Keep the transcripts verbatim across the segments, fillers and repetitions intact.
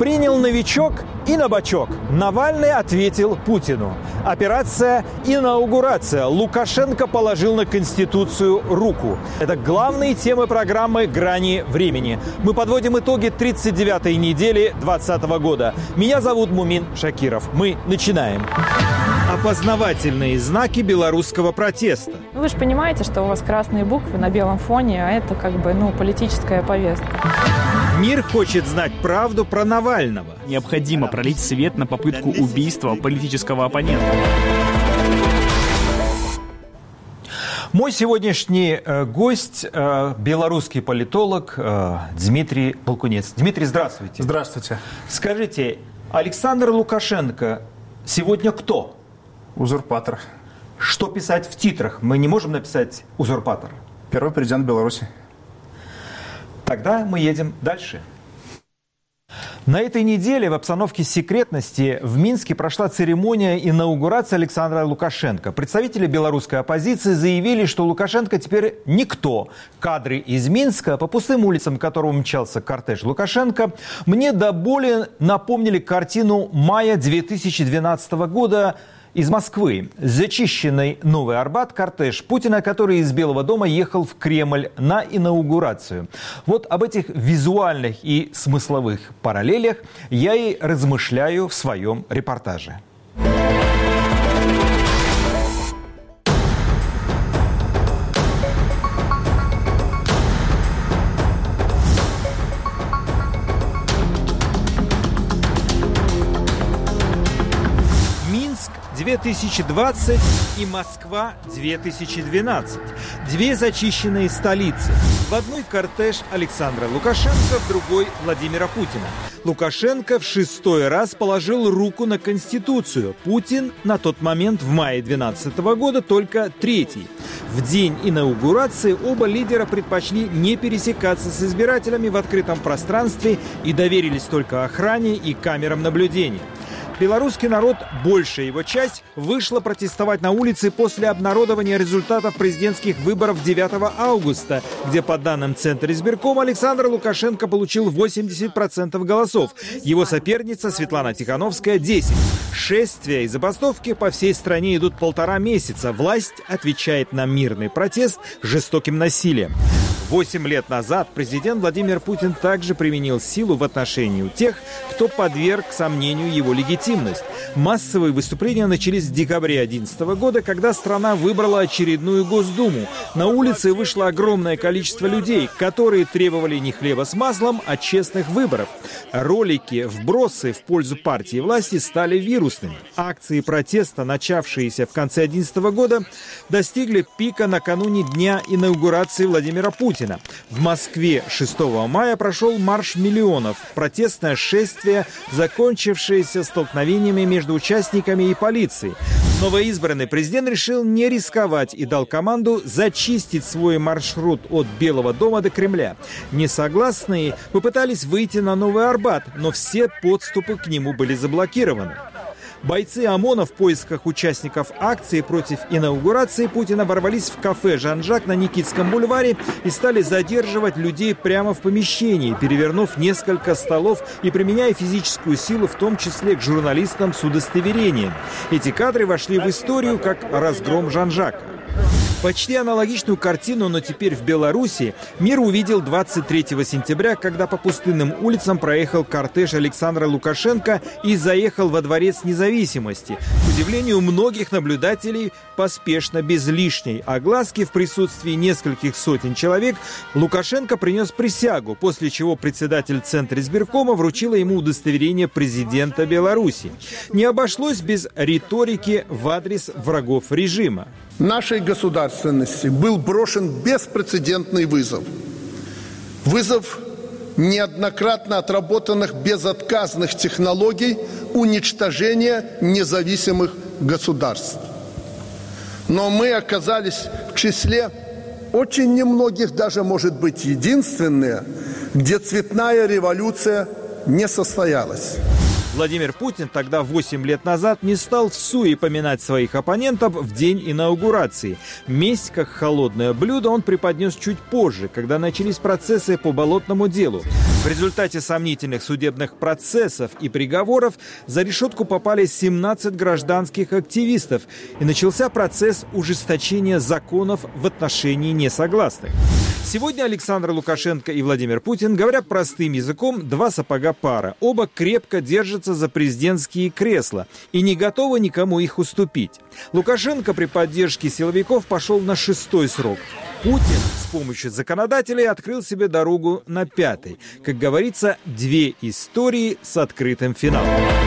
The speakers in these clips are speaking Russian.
Принял новичок и на бочок. Навальный ответил Путину. Операция «Инаугурация». Лукашенко положил на Конституцию руку. Это главные темы программы «Грани времени». Мы подводим итоги тридцать девятой недели двадцатого года. Меня зовут Мумин Шакиров. Мы начинаем. Опознавательные знаки белорусского протеста. Вы же понимаете, что у вас красные буквы на белом фоне, а это как бы, ну, политическая повестка. Мир хочет знать правду про Навального. Необходимо пролить свет на попытку убийства политического оппонента. Мой сегодняшний э, гость э, – белорусский политолог э, Дмитрий Полкунец. Дмитрий, здравствуйте. Здравствуйте. Скажите, Александр Лукашенко сегодня кто? Узурпатор. Что писать в титрах? Мы не можем написать «узурпатор». Первый президент Беларуси. Тогда мы едем дальше. На этой неделе в обстановке секретности в Минске прошла церемония инаугурации Александра Лукашенко. Представители белорусской оппозиции заявили, что Лукашенко теперь никто. Кадры из Минска, по пустым улицам которого мчался кортеж Лукашенко, мне до боли напомнили картину мая две тысячи двенадцатого года из Москвы. Зачищенный Новый Арбат кортеж Путина, который из Белого дома ехал в Кремль на инаугурацию. Вот об этих визуальных и смысловых параллелях я и размышляю в своем репортаже. две тысячи двадцать и Москва две тысячи двенадцать. Две зачищенные столицы. В одной кортеж Александра Лукашенко, в другой Владимира Путина. Лукашенко в шестой раз положил руку на Конституцию. Путин на тот момент в мае две тысячи двенадцатого года только третий. В день инаугурации оба лидера предпочли не пересекаться с избирателями в открытом пространстве и доверились только охране и камерам наблюдения. Белорусский народ, большая его часть, вышла протестовать на улице после обнародования результатов президентских выборов девятого августа, где, по данным Центра избиркома, Александр Лукашенко получил восемьдесят процентов голосов. Его соперница Светлана Тихановская – десять. Шествия и забастовки по всей стране идут полтора месяца. Власть отвечает на мирный протест жестоким насилием. Восемь лет назад президент Владимир Путин также применил силу в отношении тех, кто подверг сомнению его легитимность. Массовые выступления начались в декабре две тысячи одиннадцатого года, когда страна выбрала очередную Госдуму. На улице вышло огромное количество людей, которые требовали не хлеба с маслом, а честных выборов. Ролики, вбросы в пользу партии власти стали вирусными. Акции протеста, начавшиеся в конце две тысячи одиннадцатого года, достигли пика накануне дня инаугурации Владимира Путина. В Москве шестого мая прошел марш миллионов. Протестное шествие, закончившееся столкновениями между участниками и полицией. Новоизбранный президент решил не рисковать и дал команду зачистить свой маршрут от Белого дома до Кремля. Несогласные попытались выйти на Новый Арбат, но все подступы к нему были заблокированы. Бойцы ОМОНа в поисках участников акции против инаугурации Путина ворвались в кафе «Жан-Жак» на Никитском бульваре и стали задерживать людей прямо в помещении, перевернув несколько столов и применяя физическую силу, в том числе к журналистам с удостоверением. Эти кадры вошли в историю как разгром «Жан-Жака». Почти аналогичную картину, но теперь в Беларуси, мир увидел двадцать третьего сентября, когда по пустынным улицам проехал кортеж Александра Лукашенко и заехал во Дворец Независимости. К удивлению многих наблюдателей, поспешно, без лишней огласки, в присутствии нескольких сотен человек, Лукашенко принес присягу, после чего председатель Центра избиркома вручила ему удостоверение президента Беларуси. Не обошлось без риторики в адрес врагов режима. Нашей государственности был брошен беспрецедентный вызов. Вызов неоднократно отработанных безотказных технологий уничтожения независимых государств. Но мы оказались в числе очень немногих, даже, может быть, единственные, где цветная революция не состоялась. Владимир Путин тогда, восемь лет назад, не стал всуе поминать своих оппонентов в день инаугурации. Месть, как холодное блюдо, он преподнес чуть позже, когда начались процессы по Болотному делу. В результате сомнительных судебных процессов и приговоров за решетку попали семнадцать гражданских активистов, и начался процесс ужесточения законов в отношении несогласных. Сегодня Александр Лукашенко и Владимир Путин, говоря простым языком, два сапога пара. Оба крепко держатся за президентские кресла и не готовы никому их уступить. Лукашенко при поддержке силовиков пошел на шестой срок. Путин с помощью законодателей открыл себе дорогу на пятый. Как говорится, две истории с открытым финалом.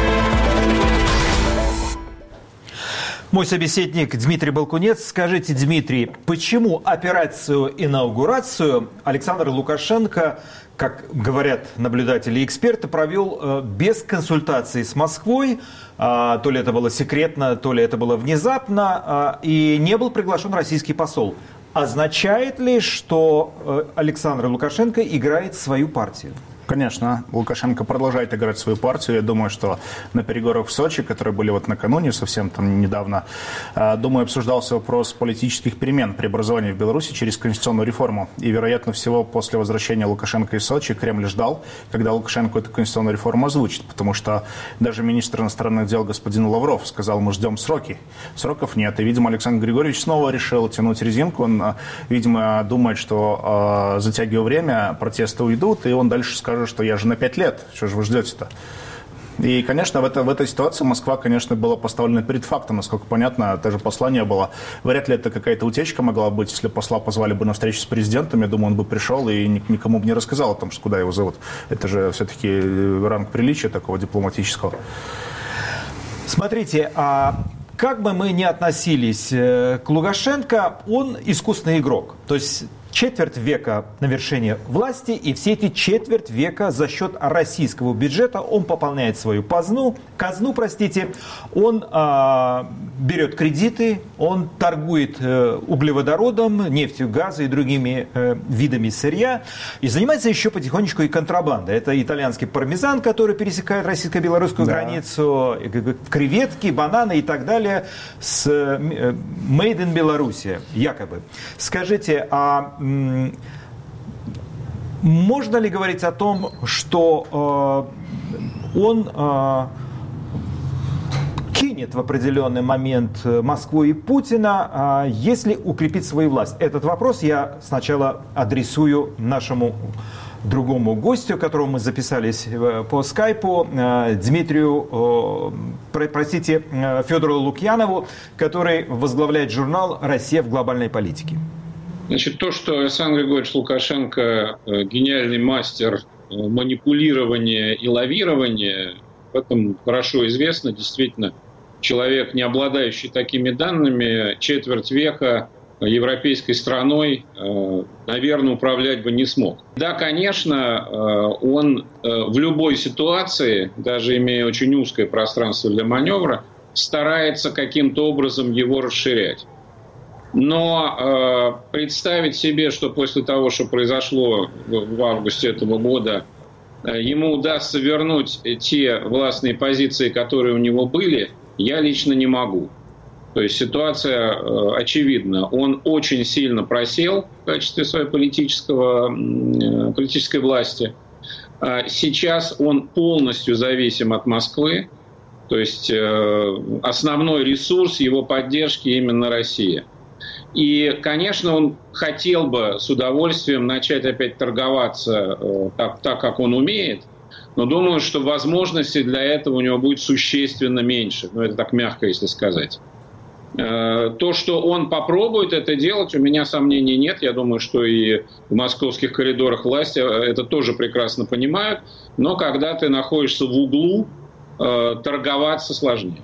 Мой собеседник Дмитрий Балкунец. Скажите, Дмитрий, почему операцию инаугурацию Александр Лукашенко, как говорят наблюдатели и эксперты, провел без консультации с Москвой? То ли это было секретно, то ли это было внезапно, и не был приглашен российский посол. Означает ли, что Александр Лукашенко играет свою партию? Конечно, Лукашенко продолжает играть свою партию. Я думаю, что на переговорах в Сочи, которые были вот накануне, совсем там недавно, думаю, обсуждался вопрос политических перемен, преобразований в Беларуси через конституционную реформу. И, вероятно всего, после возвращения Лукашенко из Сочи Кремль ждал, когда Лукашенко эту конституционную реформу озвучит. Потому что даже министр иностранных дел господин Лавров сказал, мы ждем сроки. Сроков нет. И, видимо, Александр Григорьевич снова решил тянуть резинку. Он, видимо, думает, что затягивая время, протесты уйдут, и он дальше скажет, что я же на пять лет, что же вы ждете-то? И, конечно, в, это, в этой ситуации Москва, конечно, была поставлена перед фактом, насколько понятно, даже послание было. Вряд ли это какая-то утечка могла быть, если посла позвали бы на встречу с президентом, я думаю, он бы пришел и никому бы не рассказал о том, что куда его зовут. Это же все-таки ранг приличия такого дипломатического. Смотрите, а как бы мы ни относились к Лукашенко, он искусный игрок. То есть четверть века на вершине власти, и все эти четверть века за счет российского бюджета он пополняет свою казну, казну, простите, он а, берет кредиты, он торгует э, углеводородом, нефтью, газом и другими э, видами сырья, и занимается еще потихонечку и контрабандой. Это итальянский пармезан, который пересекает российско-белорусскую да. границу, креветки, бананы и так далее с э, made in Беларуси, якобы. Скажите, а можно ли говорить о том, что э, он э, кинет в определенный момент Москву и Путина, э, если укрепит свою власть? Этот вопрос я сначала адресую нашему другому гостю, которому мы записались по скайпу, э, Дмитрию, э, простите, э, Федору Лукьянову, который возглавляет журнал «Россия в глобальной политике». Значит, то, что Александр Григорьевич Лукашенко гениальный мастер манипулирования и лавирования, в этом хорошо известно. Действительно, человек, не обладающий такими данными, четверть века европейской страной, наверное, управлять бы не смог. Да, конечно, он в любой ситуации, даже имея очень узкое пространство для маневра, старается каким-то образом его расширять. Но э, представить себе, что после того, что произошло в августе этого года, э, ему удастся вернуть те властные позиции, которые у него были, я лично не могу. То есть ситуация э, очевидна. Он очень сильно просел в качестве своей политического, э, политической власти. Э, сейчас он полностью зависим от Москвы. То есть э, основной ресурс его поддержки именно Россия. И, конечно, он хотел бы с удовольствием начать опять торговаться э, так, так, как он умеет, но думаю, что возможностей для этого у него будет существенно меньше. Ну, это так мягко, если сказать. Э, то, что он попробует это делать, у меня сомнений нет. Я думаю, что и в московских коридорах власти это тоже прекрасно понимают. Но когда ты находишься в углу, э, торговаться сложнее.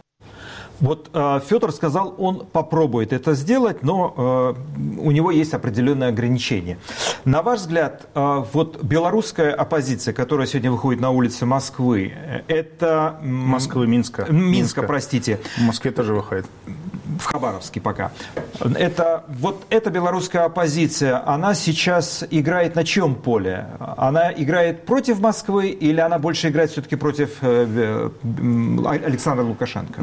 Вот э, Федор сказал, он попробует это сделать, но э, у него есть определенные ограничения. На ваш взгляд, э, вот белорусская оппозиция, которая сегодня выходит на улицы Москвы, это... Москвы, Минска. Минска, Минска, простите. В Москве тоже выходит. в Хабаровске пока. Это, вот эта белорусская оппозиция, она сейчас играет на чьем поле? Она играет против Москвы или она больше играет все-таки против Александра Лукашенко?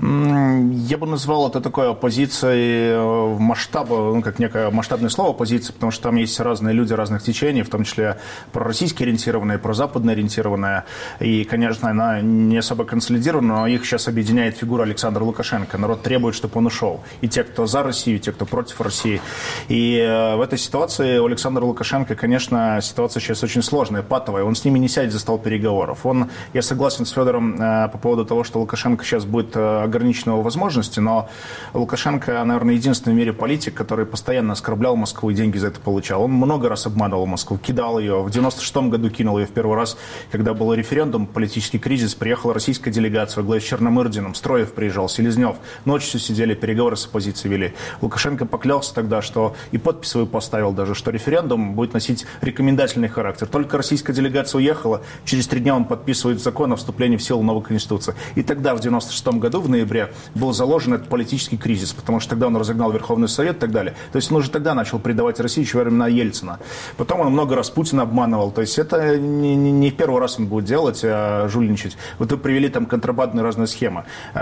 Я бы назвал это такой оппозицией в масштабе, ну, как некое масштабное слово оппозиция, потому что там есть разные люди разных течений, в том числе пророссийски ориентированные, прозападно ориентированные. И, конечно, она не особо консолидирована, но их сейчас объединяет фигура Александра Лукашенко. Народ требует, чтобы он ушел. И те, кто за Россию, и те, кто против России. И в этой ситуации у Александра Лукашенко, конечно, ситуация сейчас очень сложная, патовая. Он с ними не сядет за стол переговоров. Он, я согласен с Федором по поводу того, что Лукашенко сейчас будет ограничен его возможности, но Лукашенко, наверное, единственный в мире политик, который постоянно оскорблял Москву и деньги за это получал. Он много раз обманывал Москву, кидал ее. В девяносто шестом году кинул ее в первый раз, когда был референдум, политический кризис, приехала российская делегация во главе с Черномырдиным, Строев приезжал, Селезнев. Ночью сидели, переговоры с оппозицией вели. Лукашенко поклялся тогда, что и подпись свою поставил даже, что референдум будет носить рекомендательный характер. Только российская делегация уехала, через три дня он подписывает закон о вступлении в силу новой Конституции. И тогда, в девяносто шестом году, в ноябре, был заложен этот политический кризис, потому что тогда он разогнал Верховный Совет и так далее. То есть он уже тогда начал предавать Россию еще во времена Ельцина. Потом он много раз Путина обманывал. То есть это не, не, не в первый раз он будет делать, а жульничать. Вот вы привели там контрабандные разные схемы.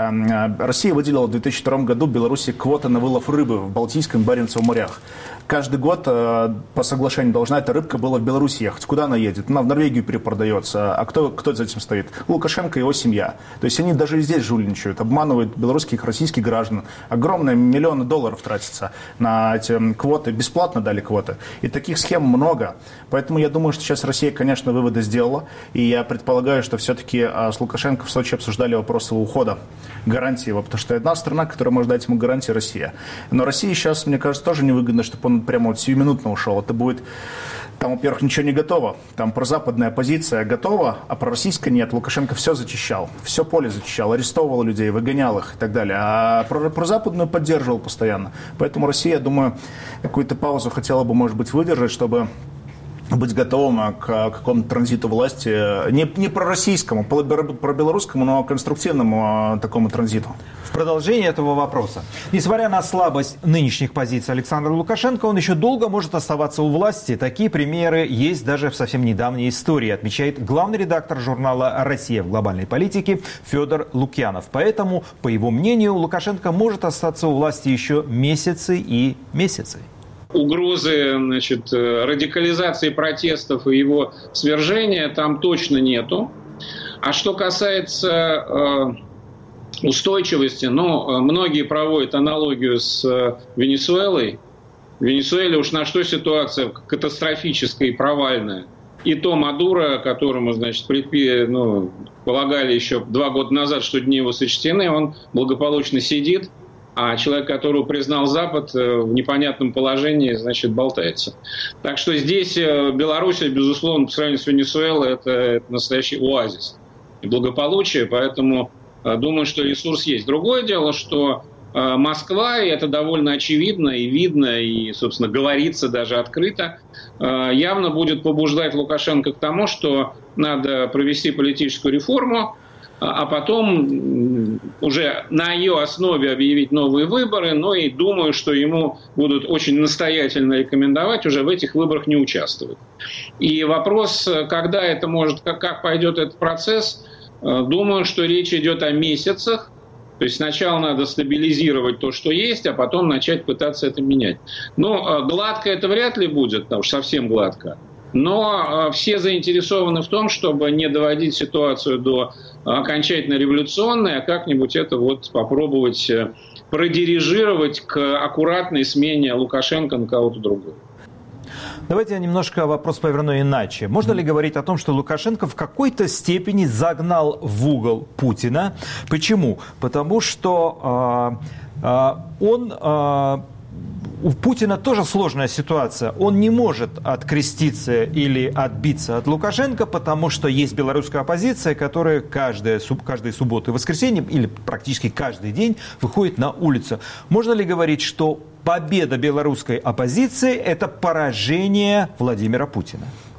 Россия выделила в две тысячи втором году Беларуси квоты на вылов рыбы в Балтийском и Баренцевом морях. Каждый год по соглашению должна эта рыбка была в Беларусь ехать. Куда она едет? Она в Норвегию перепродается. А кто, кто за этим стоит? Лукашенко и его семья. То есть они даже и здесь жульничают, обманывают белорусских, российских граждан. Огромные миллионы долларов тратятся на эти квоты. Бесплатно дали квоты. И таких схем много. Поэтому я думаю, что сейчас Россия, конечно, выводы сделала. И я предполагаю, что все-таки с Лукашенко в Сочи обсуждали вопросы его ухода, гарантии его. Потому что одна страна, которая может дать ему гарантии, Россия. Но России сейчас, мне кажется, тоже невыгодно, чтобы он прямо вот сиюминутно ушел. Это будет, там, во-первых, ничего не готово. Там прозападная оппозиция готова, а пророссийская нет. Лукашенко все зачищал, все поле зачищал, арестовывал людей, выгонял их и так далее. А прозападную поддерживал постоянно. Поэтому Россия, я думаю, какую-то паузу хотела бы, может быть, выдержать, чтобы быть готовым к какому-то транзиту власти, не, не пророссийскому, пробелорусскому, но конструктивному такому транзиту. В продолжение этого вопроса. Несмотря на слабость нынешних позиций Александра Лукашенко, он еще долго может оставаться у власти. Такие примеры есть даже в совсем недавней истории, отмечает главный редактор журнала «Россия в глобальной политике» Федор Лукьянов. Поэтому, по его мнению, Лукашенко может остаться у власти еще месяцы и месяцы. Угрозы, значит, радикализации протестов и его свержения там точно нету. А что касается э, устойчивости, ну, многие проводят аналогию с э, Венесуэлой. В Венесуэле уж на что ситуация катастрофическая и провальная. И то Мадуро, которому, значит, предпи, ну, полагали еще два года назад, что дни его сочтены, он благополучно сидит. А человек, которого признал Запад, в непонятном положении, значит, болтается. Так что здесь Беларусь, безусловно, по сравнению с Венесуэлой, это, это настоящий оазис и благополучие. Поэтому думаю, что ресурс есть. Другое дело, что Москва, и это довольно очевидно и видно, и, собственно, говорится даже открыто, явно будет побуждать Лукашенко к тому, что надо провести политическую реформу, а потом уже на ее основе объявить новые выборы, но и думаю, что ему будут очень настоятельно рекомендовать уже в этих выборах не участвовать. И вопрос, когда это может, как, как пойдет этот процесс, думаю, что речь идет о месяцах. То есть сначала надо стабилизировать то, что есть, а потом начать пытаться это менять. Но гладко это вряд ли будет, потому что совсем гладко. Но все заинтересованы в том, чтобы не доводить ситуацию до окончательно революционной, а как-нибудь это вот попробовать продирижировать к аккуратной смене Лукашенко на кого-то другого. Давайте я немножко вопрос поверну иначе. Можно ли говорить о том, что Лукашенко в какой-то степени загнал в угол Путина? Почему? Потому что э, э, он... Э, У Путина тоже сложная ситуация. Он не может откреститься или отбиться от Лукашенко, потому что есть белорусская оппозиция, которая каждые, каждые субботы и воскресенье, или практически каждый день выходит на улицу. Можно ли говорить, что победа белорусской оппозиции – это поражение Владимира Путина?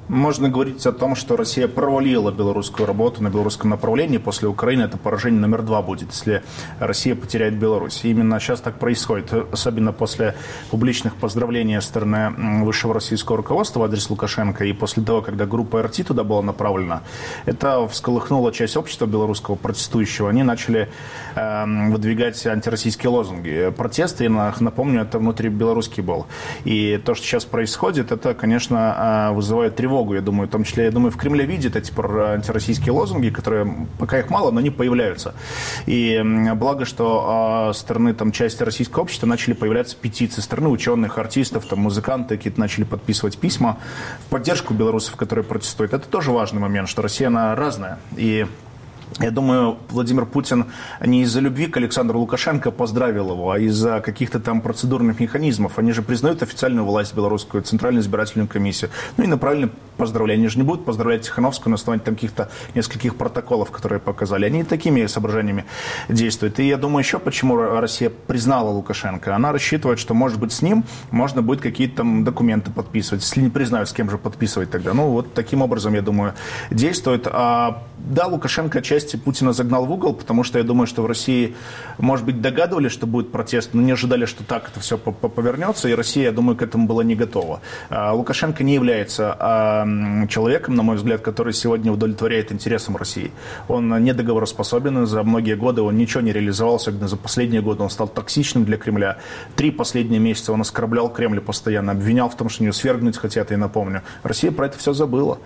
Можно говорить о том, что Россия провалила белорусскую работу на белорусском направлении. После Украины это поражение номер два будет, если Россия потеряет Беларусь. И именно сейчас так происходит, особенно после публичных поздравлений со стороны высшего российского руководства в адрес Лукашенко и после того, когда группа эр тэ туда была направлена. Это всколыхнуло часть общества белорусского протестующего. Они начали э, выдвигать антироссийские лозунги. Протест, я напомню, это внутрибелорусский был. И то, что сейчас происходит, это, конечно, вызывает тревогу. Я думаю, в том числе, я думаю, в Кремле видят эти антироссийские лозунги, которые, пока их мало, но они появляются. И благо, что со стороны там, части российского общества начали появляться петиции, со стороны ученых, артистов, там, музыканты какие-то начали подписывать письма в поддержку белорусов, которые протестуют. Это тоже важный момент, что Россия, она разная. И я думаю, Владимир Путин не из-за любви к Александру Лукашенко поздравил его, а из-за каких-то там процедурных механизмов. Они же признают официальную власть белорусскую, Центральную избирательную комиссию. Ну и направлены поздравления. Они же не будут поздравлять Тихановскую на основании там каких-то нескольких протоколов, которые показали. Они такими соображениями действуют. И я думаю, еще почему Россия признала Лукашенко. Она рассчитывает, что, может быть, с ним можно будет какие-то там документы подписывать. Если не признают, с кем же подписывать тогда. Ну, вот таким образом, я думаю, действует. А, да, Лукашенко часть Путина загнал в угол, потому что я думаю, что в России, может быть, догадывались, что будет протест, но не ожидали, что так это все повернется, и Россия, я думаю, к этому была не готова. Лукашенко не является человеком, на мой взгляд, который сегодня удовлетворяет интересам России. Он недоговороспособен, за многие годы он ничего не реализовал, особенно за последние годы он стал токсичным для Кремля. Три последние месяца он оскорблял Кремль постоянно, обвинял в том, что ее свергнуть хотят, я напомню. Россия про это все забыла.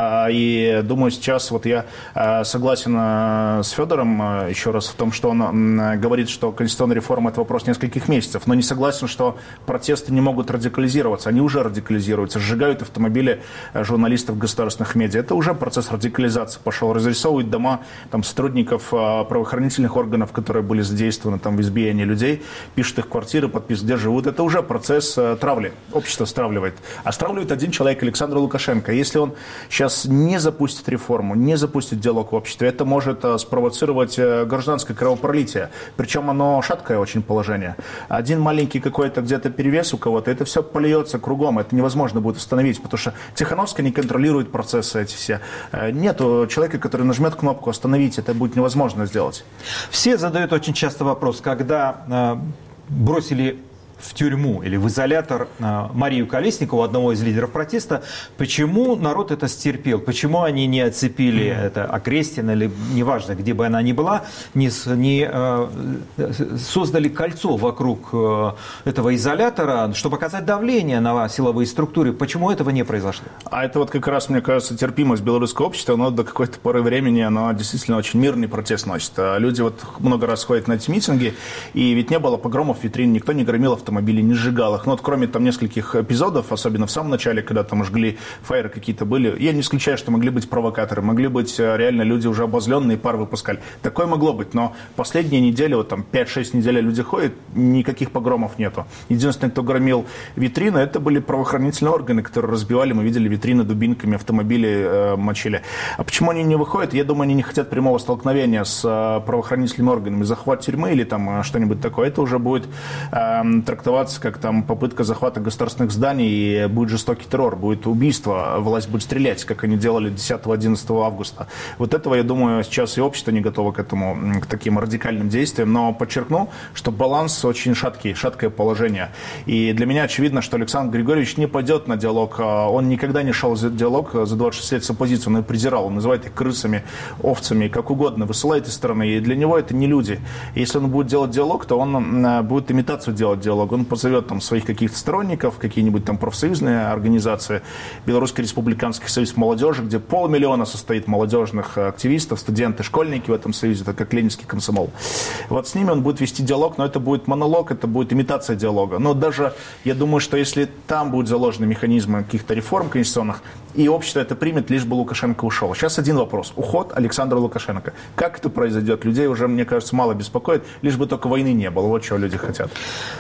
И думаю, сейчас вот я согласен с Федором еще раз в том, что он говорит, что конституционная реформа – это вопрос нескольких месяцев, но не согласен, что протесты не могут радикализироваться. Они уже радикализируются, сжигают автомобили журналистов государственных медиа. Это уже процесс радикализации пошел. Разрисовывают дома там, сотрудников правоохранительных органов, которые были задействованы там, в избиении людей, пишут их квартиры, подписывают, где живут. Это уже процесс травли. Общество стравливает. А стравливает один человек, Александр Лукашенко. Если он сейчас не запустит реформу, не запустит диалог в обществе, это может спровоцировать гражданское кровопролитие. Причем оно шаткое очень положение. Один маленький какой-то где-то перевес у кого-то, это все польется кругом. Это невозможно будет остановить, потому что Тихановская не контролирует процессы эти все. Нету человека, который нажмет кнопку «Остановить», это будет невозможно сделать. Все задают очень часто вопрос, когда э, бросили в тюрьму или в изолятор Марию Колесникову, одного из лидеров протеста, почему народ это стерпел, почему они не оцепили это Окрестина или неважно, где бы она ни была, не, не э, создали кольцо вокруг э, этого изолятора, чтобы оказать давление на силовые структуры. Почему этого не произошло? А это вот как раз, мне кажется, терпимость белорусского общества, но до какой-то поры времени оно действительно очень мирный протест носит. Люди вот много раз ходят на эти митинги, и ведь не было погромов в витрине, никто не громил автомобили. автомобилей, не сжигал их. Но вот кроме там нескольких эпизодов, особенно в самом начале, когда там жгли, фаеры какие-то были, я не исключаю, что могли быть провокаторы, могли быть реально люди уже обозленные, пар выпускали. Такое могло быть, но последние недели, вот там пять-шесть недель люди ходят, никаких погромов нету. Единственное, кто громил витрины, это были правоохранительные органы, которые разбивали, мы видели витрины дубинками, автомобили э, мочили. А почему они не выходят? Я думаю, они не хотят прямого столкновения с э, правоохранительными органами. Захват тюрьмы или там что-нибудь такое, это уже будет э, трактоваться как там попытка захвата государственных зданий, и будет жестокий террор, будет убийство, власть будет стрелять, как они делали десятого-одиннадцатого августа. Вот этого, я думаю, сейчас и общество не готово к этому, к таким радикальным действиям, но подчеркну, что баланс очень шаткий, шаткое положение. И для меня очевидно, что Александр Григорьевич не пойдет на диалог, он никогда не шел за диалог за двадцать шесть лет с оппозицией, он их презирал, он называет их крысами, овцами, как угодно, высылает из страны, и для него это не люди. Если он будет делать диалог, то он будет имитацию делать диалог, он позовет там своих каких-то сторонников, какие-нибудь там профсоюзные организации, Белорусский республиканский союз молодежи, где полмиллиона состоит молодежных активистов, студенты, школьники в этом союзе, это как ленинский комсомол. Вот с ними он будет вести диалог, но это будет монолог, это будет имитация диалога. Но даже, я думаю, что если там будут заложены механизмы каких-то реформ конституционных, и общество это примет, лишь бы Лукашенко ушел. Сейчас один вопрос. Уход Александра Лукашенко. Как это произойдет? Людей уже, мне кажется, мало беспокоит, лишь бы только войны не было. Вот чего люди хотят.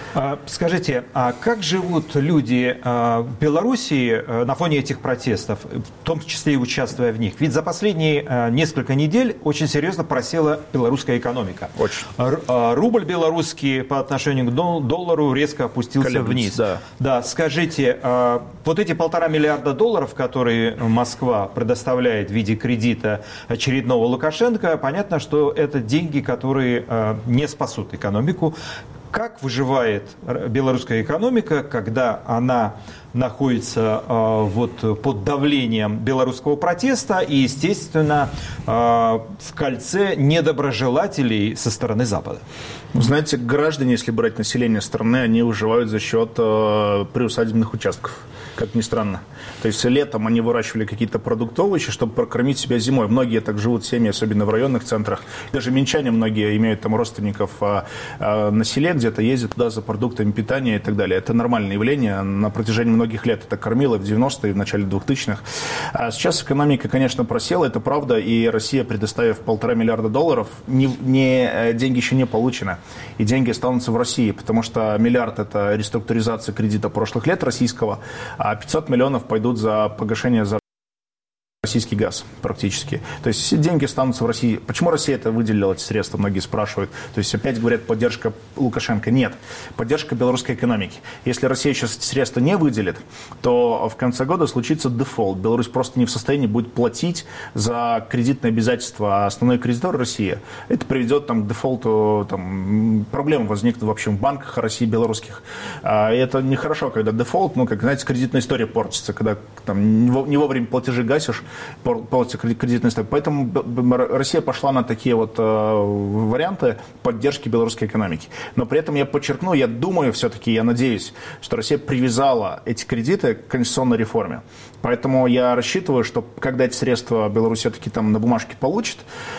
Скажите, а как живут люди в Белоруссии на фоне этих протестов, в том числе и участвуя в них? Ведь за последние несколько недель очень серьезно просела белорусская экономика. Очень. Рубль белорусский по отношению к доллару резко опустился Колеблется, вниз. Да. Да, скажите, вот эти полтора миллиарда долларов, которые которые Москва предоставляет в виде кредита очередного Лукашенко, понятно, что это деньги, которые не спасут экономику. Как выживает белорусская экономика, когда она находится э, вот, под давлением белорусского протеста и, естественно, э, в кольце недоброжелателей со стороны Запада? Вы знаете, граждане, если брать население страны, они выживают за счет э, приусадебных участков, как ни странно. То есть летом они выращивали какие-то продукты, овощи, чтобы прокормить себя зимой. Многие так живут семьи, особенно в районных центрах. Даже минчане многие имеют там родственников а, а, на селе, где-то ездят туда за продуктами питания и так далее. Это нормальное явление. На протяжении многих лет это кормило в девяностые, в начале двухтысячных. А сейчас экономика, конечно, просела, это правда. И Россия, предоставив полтора миллиарда долларов, не, не, деньги еще не получены. И деньги останутся в России, потому что миллиард – это реструктуризация кредита прошлых лет российского, а пятьсот миллионов пойдут за погашение за российский газ практически. То есть все деньги останутся в России. Почему Россия это выделила, эти средства, многие спрашивают. То есть опять говорят, поддержка Лукашенко. Нет. Поддержка белорусской экономики. Если Россия сейчас эти средства не выделит, то в конце года случится дефолт. Беларусь просто не в состоянии будет платить за кредитные обязательства, а основной кредитор Россия. Это приведет там, к дефолту, там, проблемы возникнут в общем в банках России белорусских. А это нехорошо, когда дефолт, ну, как, знаете, кредитная история портится, когда там, не вовремя платежи гасишь, полностью кредитной истории. Поэтому Россия пошла на такие вот э, варианты поддержки белорусской экономики. Но при этом я подчеркну, я думаю все-таки, я надеюсь, что Россия привязала эти кредиты к конституционной реформе. Поэтому я рассчитываю, что когда эти средства Беларусь все-таки там на бумажке получит,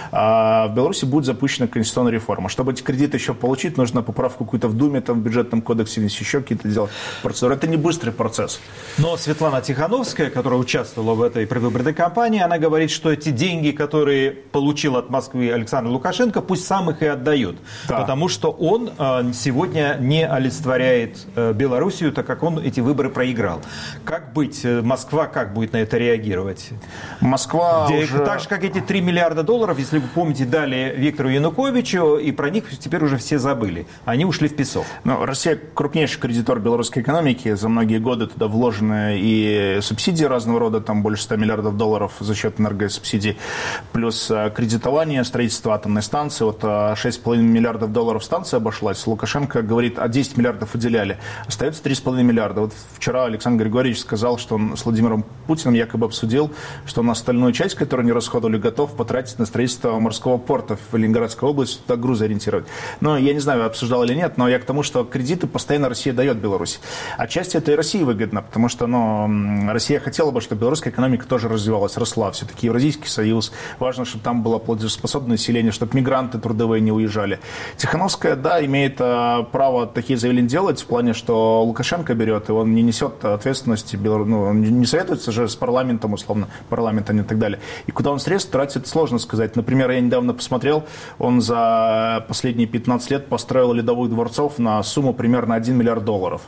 а в Беларуси будет запущена конституционная реформа. Чтобы эти кредиты еще получить, нужно поправку какую-то в Думе, там, в бюджетном кодексе, еще какие-то делать процедуры. Это не быстрый процесс. Но Светлана Тихановская, которая участвовала в этой предвыборной кампании, она говорит, что эти деньги, которые получил от Москвы Александр Лукашенко, пусть сам их и отдает. Да. Потому что он э, сегодня не олицетворяет э, Белоруссию, так как он эти выборы проиграл. Как быть? Москва как будет на это реагировать? Москва Где, уже... Так же, как эти три миллиарда долларов, если вы помните, дали Виктору Януковичу, и про них теперь уже все забыли. Они ушли в песок. Ну, Россия крупнейший кредитор белорусской экономики. За многие годы туда вложены и субсидии разного рода, там больше ста миллиардов долларов за счет энергосубсидий, плюс кредитование, строительство атомной станции. Вот шесть с половиной миллиардов долларов станция обошлась. Лукашенко говорит, а десять миллиардов выделяли. Остается три с половиной миллиарда. Вот вчера Александр Григорьевич сказал, что он с Владимиром Путиным якобы обсудил, что он остальную часть, которую не расходовали, готов потратить на строительство морского порта в Ленинградской области, туда грузы ориентировать. Но я не знаю, обсуждал или нет, но я к тому, что кредиты постоянно Россия дает Беларуси. Отчасти это и России выгодно, потому что ну, Россия хотела бы, чтобы белорусская экономика тоже развивалась, росла. Все-таки Евразийский союз. Важно, чтобы там было платежеспособное население, чтобы мигранты трудовые не уезжали. Тихановская, да, имеет а, право такие заявления делать в плане, что Лукашенко берет, и он не несет ответственности, ну, он не советуется же с парламентом, условно, парламентом и так далее. И куда он средств тратит, сложно сказать. Например, я недавно посмотрел, он за последние пятнадцать лет построил ледовых дворцов на сумму примерно один миллиард долларов.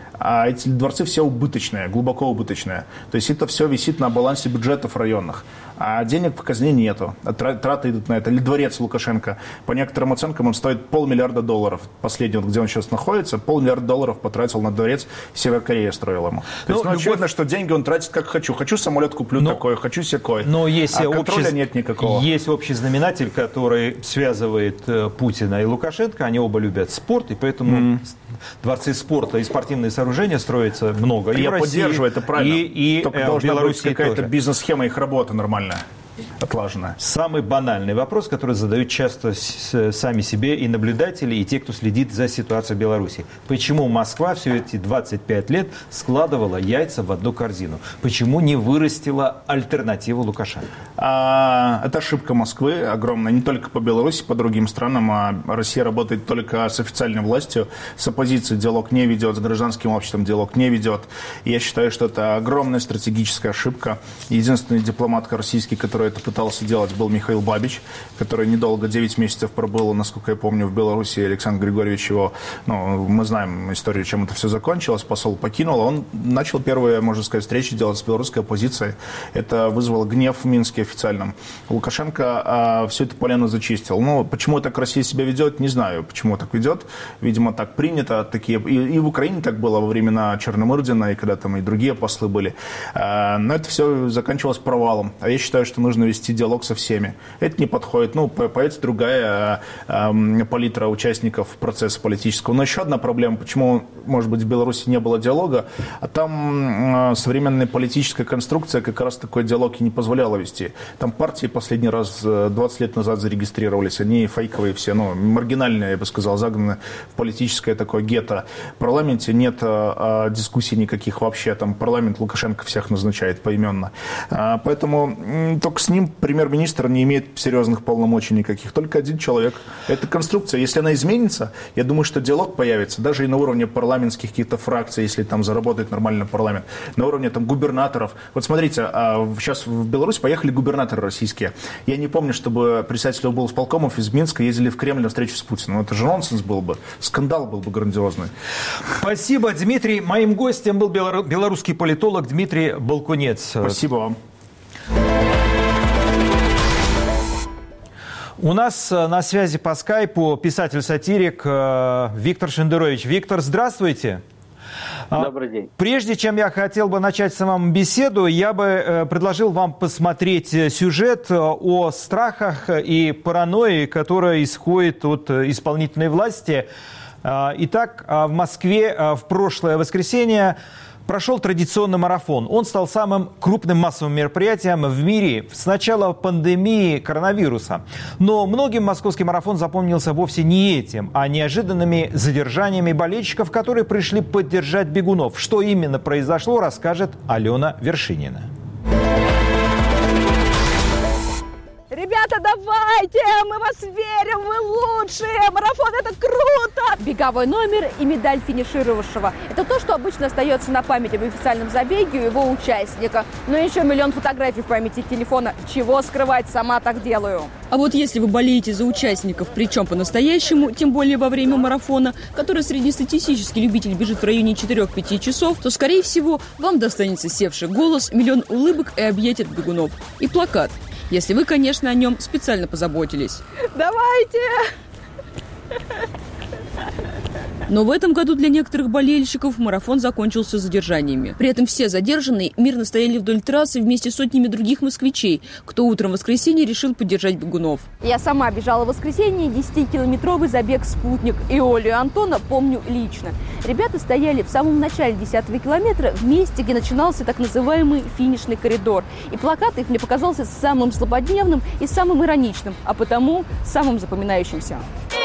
А эти дворцы все убыточные, глубоко убыточные. То есть это все висит на балансе бюджетов районных. А денег в казне нету. Траты идут на это. Или дворец Лукашенко. По некоторым оценкам он стоит полмиллиарда долларов. Последний, вот, где он сейчас находится, полмиллиарда долларов потратил на дворец. Северная Корея строила ему. То есть, ну, любовь... очевидно, что деньги он тратит как хочу. Хочу самолет куплю но... такой, хочу секой. Но есть а контроля общий... нет никакого. Есть общий знаменатель, который связывает э, Путина и Лукашенко. Они оба любят спорт, и поэтому mm. дворцы спорта и спортивные сооружения строятся много. И я в России, поддерживаю, это правильно. И, и Только э, должна быть какая-то тоже. бизнес-схема их работы нормальная. Отлаженная. Самый банальный вопрос, который задают часто с, сами себе и наблюдатели, и те, кто следит за ситуацией в Беларуси. Почему Москва все эти двадцать пять лет складывала яйца в одну корзину? Почему не вырастила альтернативу Лукашенко? А, это ошибка Москвы огромная. Не только по Беларуси, по другим странам. А Россия работает только с официальной властью. С оппозицией диалог не ведет, с гражданским обществом диалог не ведет. И я считаю, что это огромная стратегическая ошибка. Единственный дипломат российский, который который это пытался делать, был Михаил Бабич, который недолго, девять месяцев пробыл, насколько я помню, в Беларуси. Александр Григорьевич его, ну, мы знаем историю, чем это все закончилось, посол покинул. Он начал первые, можно сказать, встречи делать с белорусской оппозицией. Это вызвало гнев в Минске официальном. Лукашенко а, все это полено зачистил. Ну, почему так Россия себя ведет, не знаю, почему так ведет. Видимо, так принято. Такие, и, и в Украине так было во времена Черномырдина, и когда там и другие послы были. А, но это все заканчивалось провалом. А я считаю, что нужно вести диалог со всеми. Это не подходит. Ну, появится другая а, а, палитра участников процесса политического. Но еще одна проблема, почему, может быть, в Беларуси не было диалога, а там а, современная политическая конструкция как раз такой диалог и не позволяла вести. Там партии последний раз двадцать лет назад зарегистрировались, они фейковые все, ну, маргинальные, я бы сказал, загнаны в политическое такое гетто. В парламенте нет а, дискуссий никаких вообще, там парламент Лукашенко всех назначает поименно. А, поэтому м, только с ним премьер-министр не имеет серьезных полномочий никаких, только один человек. Это конструкция, если она изменится, я думаю, что диалог появится, даже и на уровне парламентских каких-то фракций, если там заработает нормально парламент, на уровне там губернаторов. Вот смотрите, а, сейчас в Беларусь поехали губернаторы российские. Я не помню, чтобы представители облсполкомов из Минска ездили в Кремль на встречу с Путиным. Это же нонсенс был бы, скандал был бы грандиозный. Спасибо, Дмитрий. Моим гостем был белорусский политолог Дмитрий Балкунец. Спасибо вам. У нас на связи по скайпу писатель-сатирик Виктор Шендерович. Виктор, здравствуйте. Добрый день. Прежде чем я хотел бы начать с вами беседу, я бы предложил вам посмотреть сюжет о страхах и паранойи, которая исходит от исполнительной власти. Итак, в Москве в прошлое воскресенье прошел традиционный марафон. Он стал самым крупным массовым мероприятием в мире с начала пандемии коронавируса. Но многим московский марафон запомнился вовсе не этим, а неожиданными задержаниями болельщиков, которые пришли поддержать бегунов. Что именно произошло, расскажет Алена Вершинина. Ребята, давайте! Мы вас верим! Вы лучшие! Марафон – это круто! Беговой номер и медаль финишировавшего – это то, что обычно остается на памяти в официальном забеге у его участника. Но еще миллион фотографий в памяти телефона. Чего скрывать, сама так делаю. А вот если вы болеете за участников, причем по-настоящему, тем более во время марафона, который среднестатистический любитель бежит в районе четырёх-пяти часов, то, скорее всего, вам достанется севший голос, миллион улыбок и объятий от бегунов. И плакат. Если вы, конечно, о нем специально позаботились. Давайте! Но в этом году для некоторых болельщиков марафон закончился задержаниями. При этом все задержанные мирно стояли вдоль трассы вместе с сотнями других москвичей, кто утром в воскресенье решил поддержать бегунов. Я сама бежала в воскресенье десятикилометровый забег «Спутник». И Олю и Антона помню лично. Ребята стояли в самом начале десятого километра, в месте, где начинался так называемый финишный коридор. И плакат их мне показался самым злободневным и самым ироничным, а потому самым запоминающимся.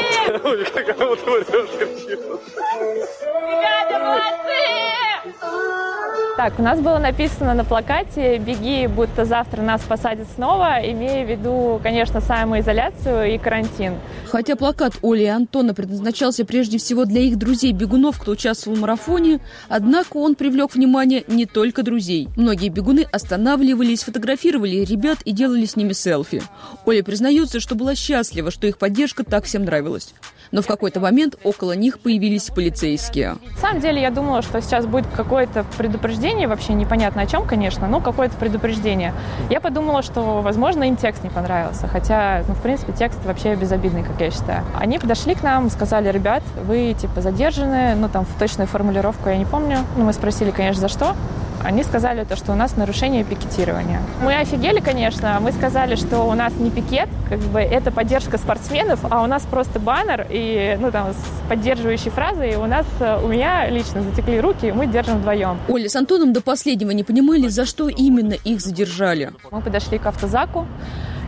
Так, у нас было написано на плакате «Беги, будто завтра нас посадят снова», имея в виду, конечно, самоизоляцию и карантин. Хотя плакат Оли и Антона предназначался прежде всего для их друзей-бегунов, кто участвовал в марафоне, однако он привлек внимание не только друзей. Многие бегуны останавливались, фотографировали ребят и делали с ними селфи. Оля признается, что была счастлива, что их поддержка так всем нравилась. Но в какой-то момент около них появились полицейские. На самом деле, я думала, что сейчас будет какое-то предупреждение, вообще непонятно о чем, конечно, но какое-то предупреждение. Я подумала, что, возможно, им текст не понравился, хотя, ну, в принципе, текст вообще безобидный, как я считаю. Они подошли к нам, сказали: ребят, вы, типа, задержаны, ну, там, точную формулировку я не помню, ну, мы спросили, конечно, за что. Они сказали, то, что у нас нарушение пикетирования. Мы офигели, конечно. Мы сказали, что у нас не пикет, как бы это поддержка спортсменов, а у нас просто баннер и, ну, там, с поддерживающей фразой. И у нас, у меня лично затекли руки, и мы держим вдвоем. Оля с Антоном до последнего не понимали, за что именно их задержали. Мы подошли к автозаку,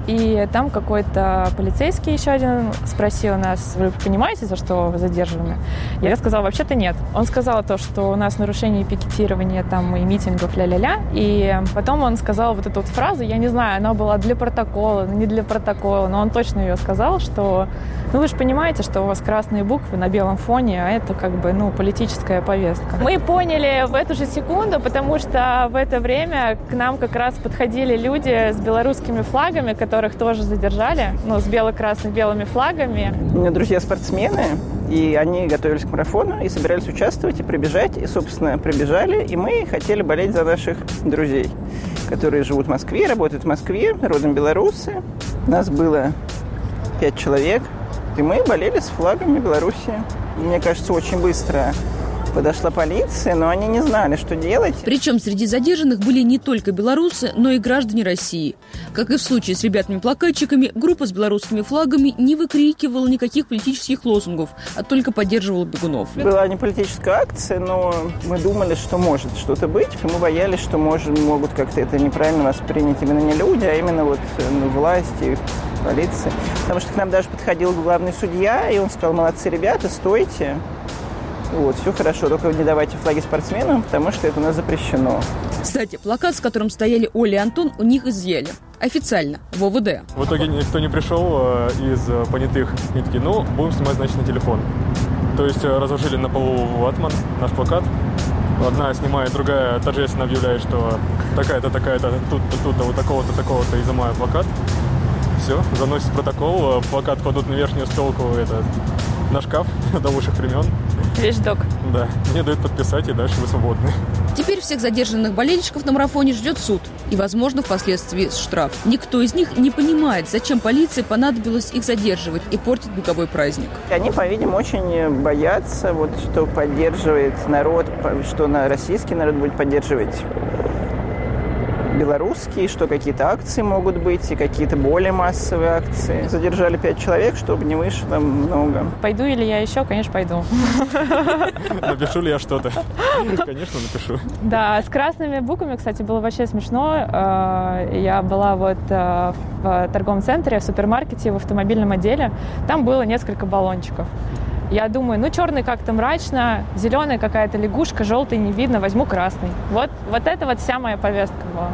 И там какой-то полицейский еще один спросил нас: вы понимаете, за что вы задержаны? Я сказала: вообще-то нет. Он сказал то, что у нас нарушение пикетирования там и митингов ля-ля-ля. И потом он сказал вот эту вот фразу, я не знаю, она была для протокола, не для протокола, но он точно ее сказал, что ну вы же понимаете, что у вас красные буквы на белом фоне, а это как бы ну политическая повестка. Мы поняли в эту же секунду, потому что в это время к нам как раз подходили люди с белорусскими флагами, которых тоже задержали, ну, с бело-красно-белыми флагами. У меня друзья спортсмены, и они готовились к марафону и собирались участвовать и прибежать, и, собственно, прибежали, и мы хотели болеть за наших друзей, которые живут в Москве, работают в Москве, родом белорусы. Нас было пять человек, и мы болели с флагами Беларуси. Мне кажется, очень быстро подошла полиция, но они не знали, что делать. Причем среди задержанных были не только белорусы, но и граждане России. Как и в случае с ребятами-плакатчиками, группа с белорусскими флагами не выкрикивала никаких политических лозунгов, а только поддерживала бегунов. Была не политическая акция, но мы думали, что может что-то быть, и мы боялись, что может, могут как-то это неправильно воспринять именно не люди, а именно вот ну, власти, полиция. Потому что к нам даже подходил главный судья, и он сказал: молодцы ребята, стойте. Вот, все хорошо, только не давайте флаги спортсменам, потому что это у нас запрещено. Кстати, плакат, с которым стояли Оля и Антон, у них изъяли. Официально, в ОВД. В итоге никто не пришел из понятых. Они такие: ну, будем снимать, значит, на телефон. То есть разложили на полу ватман, наш плакат. Одна снимает, другая торжественно объявляет, что такая-то, такая-то, тут-то, тут-то, вот такого-то, такого-то, изымаю плакат. Все, заносит протокол, плакат кладут на верхнюю столку, это, на шкаф до лучших времен. Вещдок. Да, мне дают подписать, и дальше вы свободны. Теперь всех задержанных болельщиков на марафоне ждет суд и, возможно, впоследствии штраф. Никто из них не понимает, зачем полиции понадобилось их задерживать и портить беговой праздник. Они, по-видимому, очень боятся, вот, что поддерживает народ, что на российский народ будет поддерживать белорусские, что какие-то акции могут быть и какие-то более массовые акции. Задержали пять человек, чтобы не вышло много. Пойду или я еще? Конечно, пойду. Напишу ли я что-то? Конечно, напишу. Да, с красными буквами, кстати, было вообще смешно. Я была вот в торговом центре, в супермаркете, в автомобильном отделе. Там было несколько баллончиков. Я думаю, ну, черный как-то мрачно, зеленый какая-то лягушка, желтый не видно, возьму красный. Вот, вот это вот вся моя повестка была.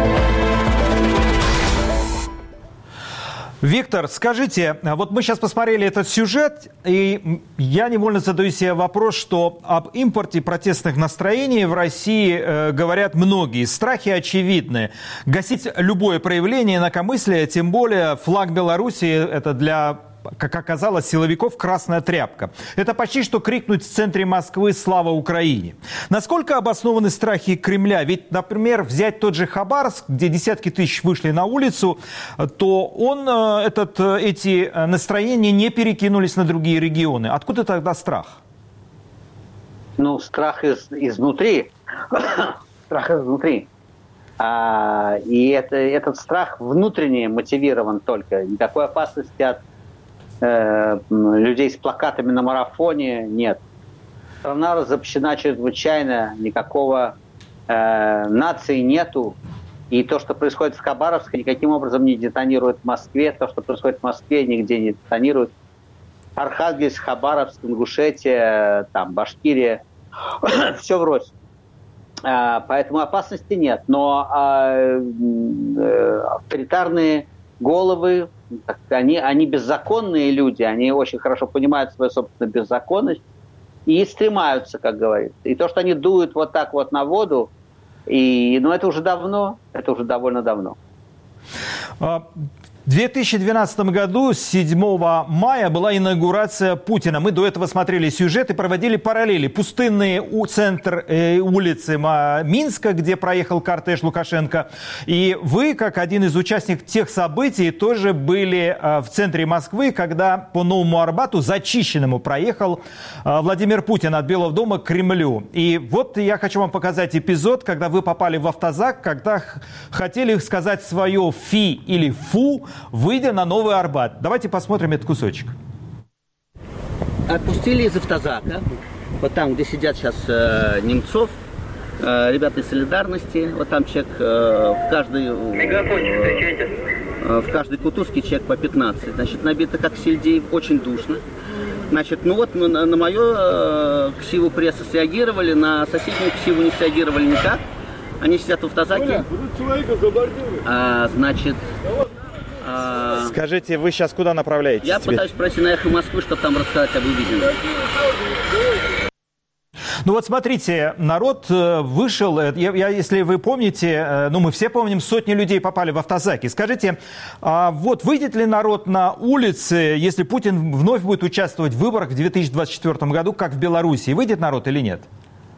Виктор, скажите, вот мы сейчас посмотрели этот сюжет, и я невольно задаю себе вопрос, что об импорте протестных настроений в России э, говорят многие. Страхи очевидны. Гасить любое проявление инакомыслия, тем более флаг Беларуси, это для, как оказалось, силовиков красная тряпка. Это почти что крикнуть в центре Москвы «Слава Украине». Насколько обоснованы страхи Кремля? Ведь, например, взять тот же Хабаровск, где десятки тысяч вышли на улицу, то он, этот, эти настроения не перекинулись на другие регионы. Откуда тогда страх? Ну, страх из, изнутри. Страх изнутри. А, и это, этот страх внутренне мотивирован только. Никакой опасности от людей с плакатами на марафоне нет. Страна разобщена чрезвычайно, никакого э, нации нету. И то, что происходит в Хабаровске, никаким образом не детонирует в Москве. То, что происходит в Москве, нигде не детонирует. Архангельск, Хабаровск, Ингушетия, там, Башкирия. Все врозь. А, поэтому опасности нет. Но а, э, авторитарные головы, Они, они беззаконные люди, они очень хорошо понимают свою собственную беззаконность и стремаются, как говорится. И то, что они дуют вот так вот на воду, и, ну, это уже давно, это уже довольно давно. В две тысячи двенадцатом году, седьмого мая, была инаугурация Путина. Мы до этого смотрели сюжет и проводили параллели. Пустынный центр э, улицы Минска, где проехал кортеж Лукашенко. И вы, как один из участников тех событий, тоже были э, в центре Москвы, когда по Новому Арбату, зачищенному, проехал э, Владимир Путин от Белого дома к Кремлю. И вот я хочу вам показать эпизод, когда вы попали в автозак, когда хотели сказать свое «фи» или «фу», выйдя на Новый Арбат. Давайте посмотрим этот кусочек. Отпустили из автозака, вот там, где сидят сейчас э, Немцов, э, ребята из солидарности, вот там человек э, в каждой... Э, В каждой кутузке человек по пятнадцать. Значит, набито как сельдей, очень душно. Значит, ну вот на, на мою э, ксиву пресса среагировали, на соседнюю ксиву не среагировали никак. Они сидят в автозаке. А, значит... А... Скажите, вы сейчас куда направляетесь? Я теперь? пытаюсь пройти на Эхо Москвы, чтобы там рассказать об увиденном. Ну вот смотрите, народ вышел, я, я, если вы помните, ну мы все помним, сотни людей попали в автозаки. Скажите, а вот выйдет ли народ на улицы, если Путин вновь будет участвовать в выборах в две тысячи двадцать четвёртом году, как в Беларуси? Выйдет народ или нет?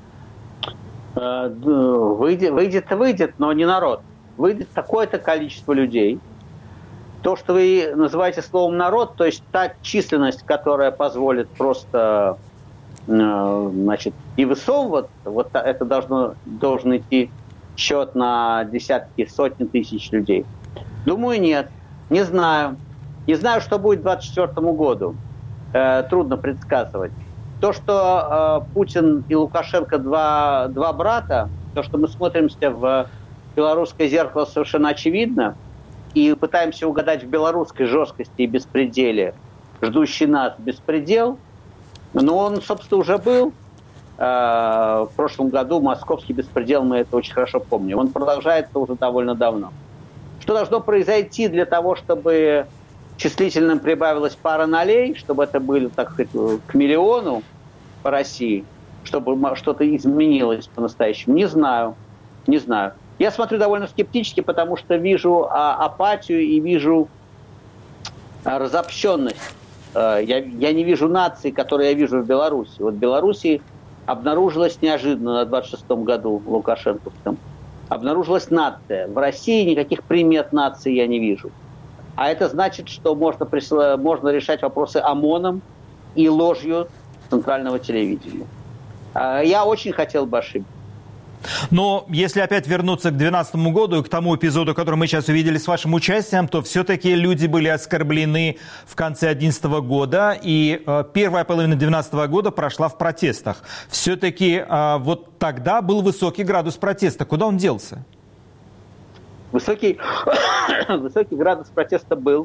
Выйдет, выйдет, выйдет, но не народ. Выйдет такое-то количество людей. То, что вы называете словом народ, то есть та численность, которая позволит просто... значит, и высовываться, вот это должно, должен идти счет на десятки, сотни тысяч людей. Думаю, нет. Не знаю. Не знаю, что будет к двадцать четвёртому году. Э, трудно предсказывать. То, что э, Путин и Лукашенко два, два брата, то, что мы смотримся в белорусское зеркало, совершенно очевидно, и пытаемся угадать в белорусской жесткости и беспределе ждущий нас беспредел. Но он, собственно, уже был э, в прошлом году. Московский беспредел, мы это очень хорошо помним. Он продолжается уже довольно давно. Что должно произойти для того, чтобы числительным прибавилась пара нолей, чтобы это были, так сказать, к миллиону по России, чтобы что-то изменилось по-настоящему? Не знаю. Не знаю. Я смотрю довольно скептически, потому что вижу а, апатию и вижу а, разобщенность. Я, я не вижу нации, которые я вижу в Беларуси. Вот в Беларуси обнаружилась неожиданно на двадцать шестом году лукашенковском. Обнаружилась нация. В России никаких примет нации я не вижу. А это значит, что можно, присла... можно решать вопросы ОМОНом и ложью центрального телевидения. Я очень хотел бы ошибиться. Но если опять вернуться к две тысячи двенадцатому году и к тому эпизоду, который мы сейчас увидели с вашим участием, то все-таки люди были оскорблены в конце две тысячи одиннадцатого года, и э, первая половина две тысячи двенадцатого года прошла в протестах. Все-таки э, вот тогда был высокий градус протеста. Куда он делся? Высокий, высокий градус протеста был.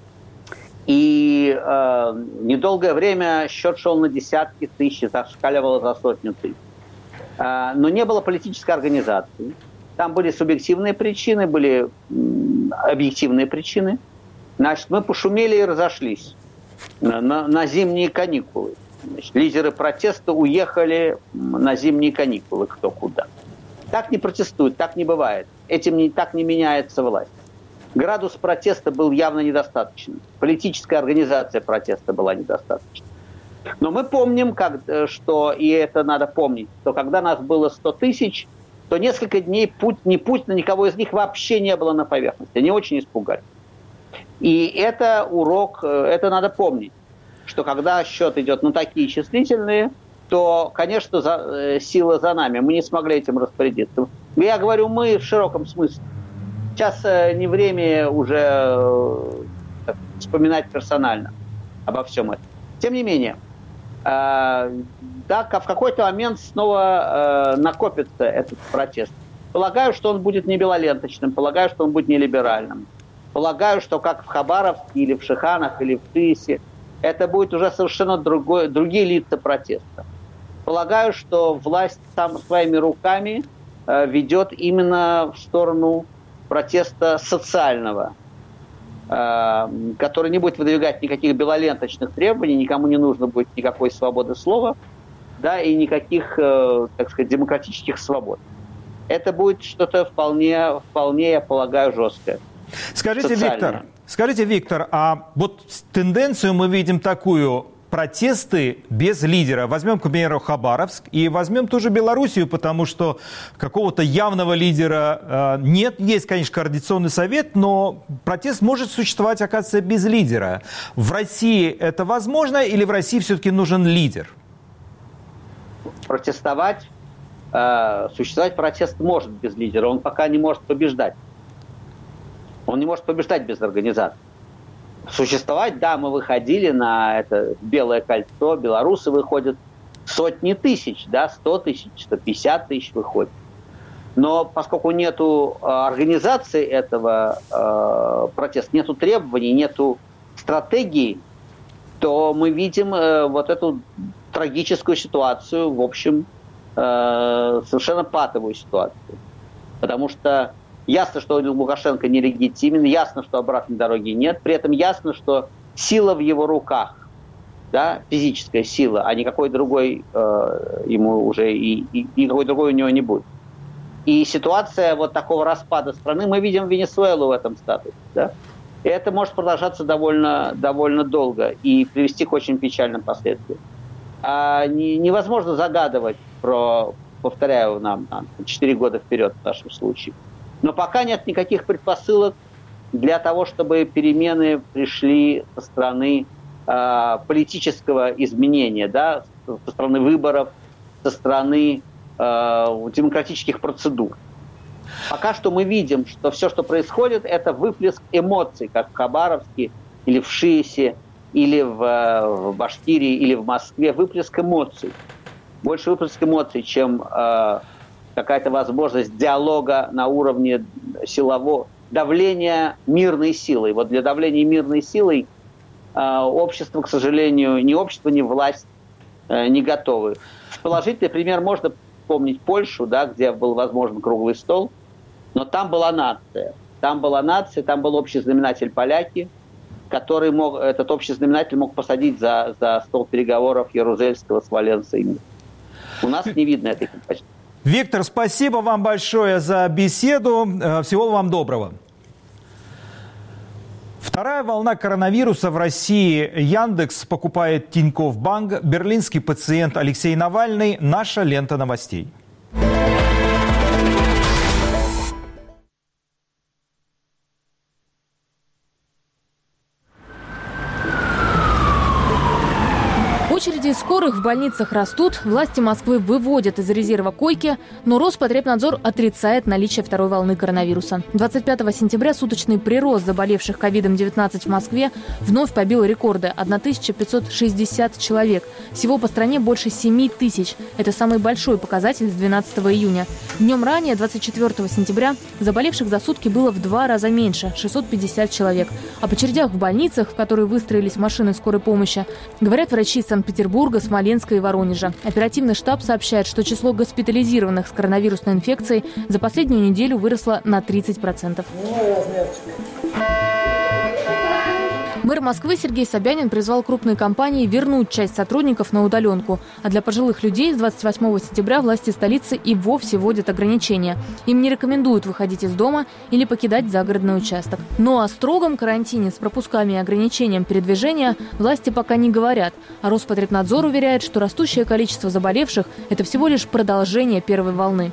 И э, недолгое время счет шел на десятки тысяч, зашкаливало за сотню тысяч. Но не было политической организации. Там были субъективные причины, были объективные причины. Значит, мы пошумели и разошлись на, на зимние каникулы. Значит, лидеры протеста уехали на зимние каникулы кто куда. Так не протестуют, так не бывает. Этим не, так не меняется власть. Градус протеста был явно недостаточен. Политическая организация протеста была недостаточна. Но мы помним, как, что, и это надо помнить, что когда нас было сто тысяч, то несколько дней путь, ни Путина, никого из них вообще не было на поверхности. Они очень испугались. И это урок, это надо помнить, что когда счет идет на такие числительные, то, конечно, за, сила за нами. Мы не смогли этим распорядиться. Я говорю «мы» в широком смысле. Сейчас не время уже так, вспоминать персонально обо всем этом. Тем не менее, да, в какой-то момент снова э, накопится этот протест. Полагаю, что он будет не белоленточным, полагаю, что он будет не либеральным. Полагаю, что как в Хабаровске или в Шиханах или в Тысе, это будет уже совершенно другой, другие лица протеста. Полагаю, что власть сам своими руками э, ведет именно в сторону протеста социального, который не будет выдвигать никаких белоленточных требований, никому не нужно будет никакой свободы слова, да, и никаких, так сказать, демократических свобод. Это будет что-то вполне, вполне, я полагаю, жесткое. Скажите, социальное. Виктор, скажите, Виктор, а вот тенденцию мы видим такую: протесты без лидера. Возьмем, к примеру, Хабаровск и возьмем ту же Белоруссию, потому что какого-то явного лидера э, нет. Есть, конечно, Координационный совет, но протест может существовать, оказывается, без лидера. В России это возможно или в России все-таки нужен лидер? Протестовать, э, существовать протест может без лидера. Он пока не может побеждать. Он не может побеждать без организации. Существовать, да, мы выходили на это Белое кольцо, белорусы выходят сотни тысяч, да, сто тысяч, сто пятьдесят тысяч выходят. Но поскольку нету организации этого э, протеста, нету требований, нету стратегии, то мы видим э, вот эту трагическую ситуацию, в общем, э, совершенно патовую ситуацию. Потому что ясно, что Лукашенко нелегитимен, ясно, что обратной дороги нет, при этом ясно, что сила в его руках, да, физическая сила, а никакой другой э, ему уже и, и никакой другой у него не будет. И ситуация вот такого распада страны, мы видим Венесуэлу в этом статусе. Да? И это может продолжаться довольно, довольно долго и привести к очень печальным последствиям. А не, невозможно загадывать про, повторяю, нам на четыре года вперед в нашем случае. Но пока нет никаких предпосылок для того, чтобы перемены пришли со стороны э, политического изменения, да? Со стороны выборов, со стороны демократических процедур. Пока что мы видим, что все, что происходит, это выплеск эмоций, как в Хабаровске, или в Шиесе, или в, в Башкирии, или в Москве. Выплеск эмоций. Больше выплеск эмоций, чем э, какая-то возможность диалога на уровне силового давления мирной силой. Вот для давления мирной силой э, общество, к сожалению, ни общество, ни власть э, не готовы. Положительный пример можно помнить Польшу, да, где был возможен круглый стол, но там была нация. Там была нация, там был общий знаменатель поляки, который мог, этот общий знаменатель мог посадить за, за стол переговоров Ярузельского, Смоленца и Минска. У нас не видно этой композиции. Виктор, спасибо вам большое за беседу. Всего вам доброго. Вторая волна коронавируса в России. Яндекс покупает Тинькофф Банк. Берлинский пациент Алексей Навальный. Наша лента новостей. Очереди скорых в больницах растут, власти Москвы выводят из резерва койки, но Роспотребнадзор отрицает наличие второй волны коронавируса. двадцать пятого сентября суточный прирост заболевших ковид девятнадцать в Москве вновь побил рекорды – тысяча пятьсот шестьдесят человек. Всего по стране больше семи тысяч. Это самый большой показатель с двенадцатого июня. Днем ранее, двадцать четвёртого сентября, заболевших за сутки было в два раза меньше – шестьсот пятьдесят человек. О очередях в больницах, в которые выстроились машины скорой помощи, говорят врачи из Санкт-Петербурга, Смоленска и Воронежа. Оперативный штаб сообщает, что число госпитализированных с коронавирусной инфекцией за последнюю неделю выросло на тридцать процентов. Мэр Москвы Сергей Собянин призвал крупные компании вернуть часть сотрудников на удаленку. А для пожилых людей с двадцать восьмого сентября власти столицы и вовсе вводят ограничения. Им не рекомендуют выходить из дома или покидать загородный участок. Но о строгом карантине с пропусками и ограничением передвижения власти пока не говорят. А Роспотребнадзор уверяет, что растущее количество заболевших – это всего лишь продолжение первой волны.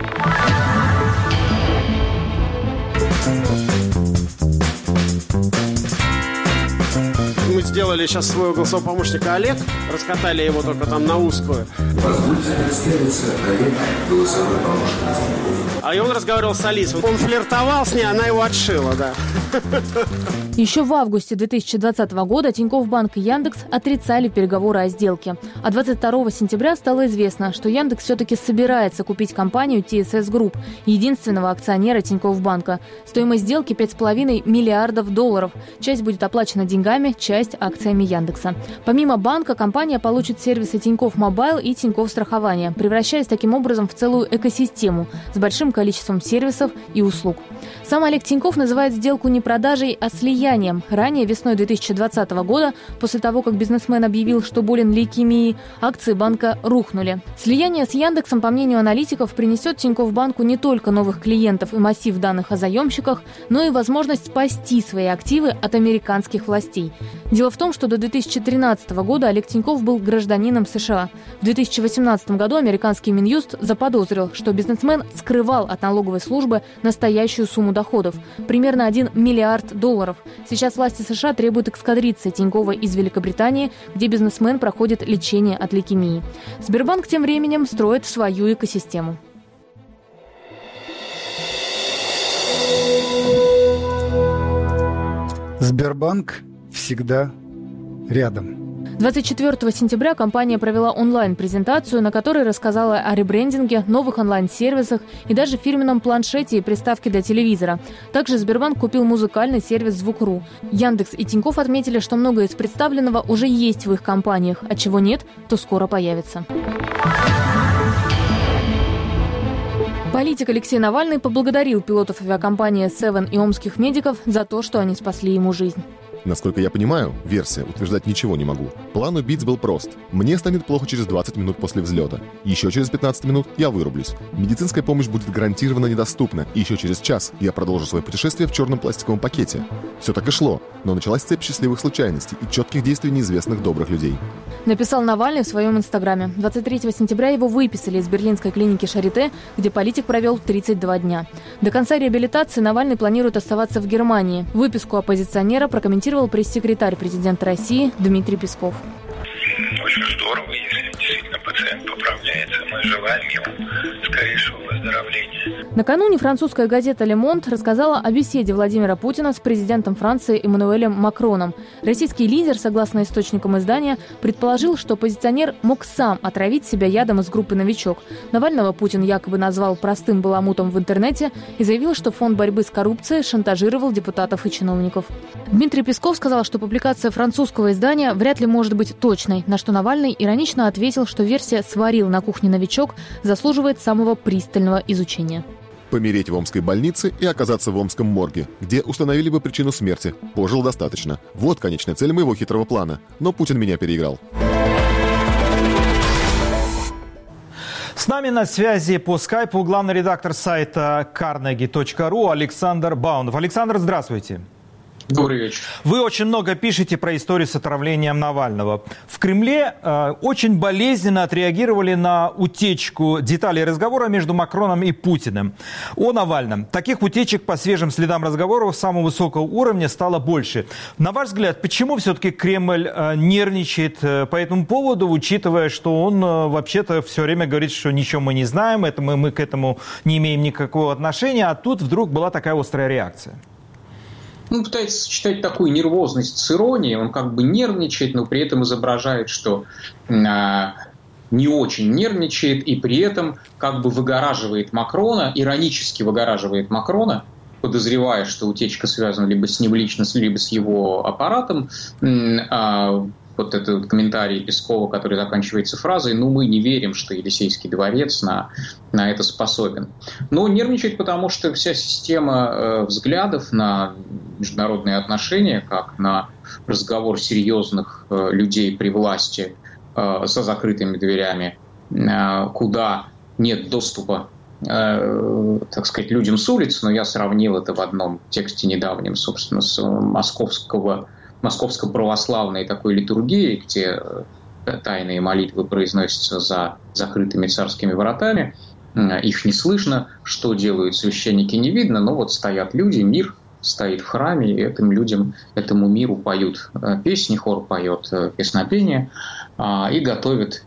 Мы сделали сейчас своего голосового помощника Олег, раскатали его только там на узкую. Позвольте представиться, Олег, голосовой помощник. А и он разговаривал с Алисой. Он флиртовал с ней, она его отшила, да. Еще в августе две тысячи двадцатого года Тинькофф Банк и Яндекс отрицали переговоры о сделке. А двадцать второго сентября стало известно, что Яндекс все-таки собирается купить компанию Ти Эс Эс Групп, единственного акционера Тинькофф Банка. Стоимость сделки пять с половиной миллиардов долларов. Часть будет оплачена деньгами, часть акциями Яндекса. Помимо банка, компания получит сервисы Тинькофф Мобайл и Тинькофф Страхование, превращаясь таким образом в целую экосистему с большим количеством сервисов и услуг. Сам Олег Тинькофф называет сделку не продажей, а слиянием. Ранее, весной две тысячи двадцатого года, после того, как бизнесмен объявил, что болен лейкемией, акции банка рухнули. Слияние с Яндексом, по мнению аналитиков, принесет Тинькофф Банку не только новых клиентов и массив данных о заемщиках, но и возможность спасти свои активы от американских властей. Дело в том, что до две тысячи тринадцатого года Олег Тинькофф был гражданином США. В две тысячи восемнадцатом году американский Минюст заподозрил, что бизнесмен скрывал от налоговой службы настоящую сумму доходов – примерно один миллиард долларов. Сейчас власти США требуют экстрадиции Тинькова из Великобритании, где бизнесмен проходит лечение от лейкемии. Сбербанк тем временем строит свою экосистему. Сбербанк всегда рядом. двадцать четвёртого сентября компания провела онлайн-презентацию, на которой рассказала о ребрендинге, новых онлайн-сервисах и даже фирменном планшете и приставке для телевизора. Также Сбербанк купил музыкальный сервис «Звук.ру». Яндекс и Тинькофф отметили, что многое из представленного уже есть в их компаниях, а чего нет, то скоро появится. Политик Алексей Навальный поблагодарил пилотов авиакомпании «Севен» и омских медиков за то, что они спасли ему жизнь. Насколько я понимаю, версия, утверждать ничего не могу. План убийц был прост. Мне станет плохо через двадцать минут после взлета. Еще через пятнадцать минут я вырублюсь. Медицинская помощь будет гарантированно недоступна. И еще через час я продолжу свое путешествие в черном пластиковом пакете. Все так и шло, но началась цепь счастливых случайностей и четких действий неизвестных добрых людей. Написал Навальный в своем инстаграме. двадцать третьего сентября его выписали из берлинской клиники Шарите, где политик провел тридцать два дня. До конца реабилитации Навальный планирует оставаться в Германии. Выписку оппозиционера прокомментировал пресс-секретарь президента России Дмитрий Песков. Очень здорово, если действительно пациент поправляется. Мы желаем ему скорейшего выздоровления. Накануне французская газета «Ле Монд» рассказала о беседе Владимира Путина с президентом Франции Эммануэлем Макроном. Российский лидер, согласно источникам издания, предположил, что оппозиционер мог сам отравить себя ядом из группы «Новичок». Навального Путин якобы назвал простым баламутом в интернете и заявил, что Фонд борьбы с коррупцией шантажировал депутатов и чиновников. Дмитрий Песков сказал, что публикация французского издания вряд ли может быть точной, на что Навальный иронично ответил, что версия «сварил на кухне новичок» заслуживает самого пристального изучения. Помереть в омской больнице и оказаться в омском морге, где установили бы причину смерти. Пожил достаточно. Вот конечная цель моего хитрого плана. Но Путин меня переиграл. С нами на связи по скайпу главный редактор сайта карнеги точка ру Александр Баунов. Александр, здравствуйте. Добрый вечер. Вы очень много пишете про историю с отравлением Навального. В Кремле э, очень болезненно отреагировали на утечку деталей разговора между Макроном и Путиным о Навальном. Таких утечек по свежим следам разговоров самого высокого уровня стало больше. На ваш взгляд, почему все-таки Кремль э, нервничает э, по этому поводу, учитывая, что он э, вообще-то все время говорит, что ничего мы не знаем, это мы, мы к этому не имеем никакого отношения, а тут вдруг была такая острая реакция? Он пытается сочетать такую нервозность с иронией, он как бы нервничает, но при этом изображает, что э, не очень нервничает, и при этом как бы выгораживает Макрона, иронически выгораживает Макрона, подозревая, что утечка связана либо с ним лично, либо с его аппаратом. Э, вот этот комментарий Пескова, который заканчивается фразой «ну мы не верим, что Елисейский дворец на, на это способен». Но нервничает, потому что вся система э, взглядов на международные отношения, как на разговор серьезных э, людей при власти э, за закрытыми дверями, э, куда нет доступа, э, так сказать, людям с улицы, но я сравнил это в одном тексте недавнем, собственно, с московского московско-православной такой литургии, где тайные молитвы произносятся за закрытыми царскими воротами, их не слышно, что делают священники не видно, но вот стоят люди, мир стоит в храме, и этим людям, этому миру поют песни, хор поет песнопение и готовят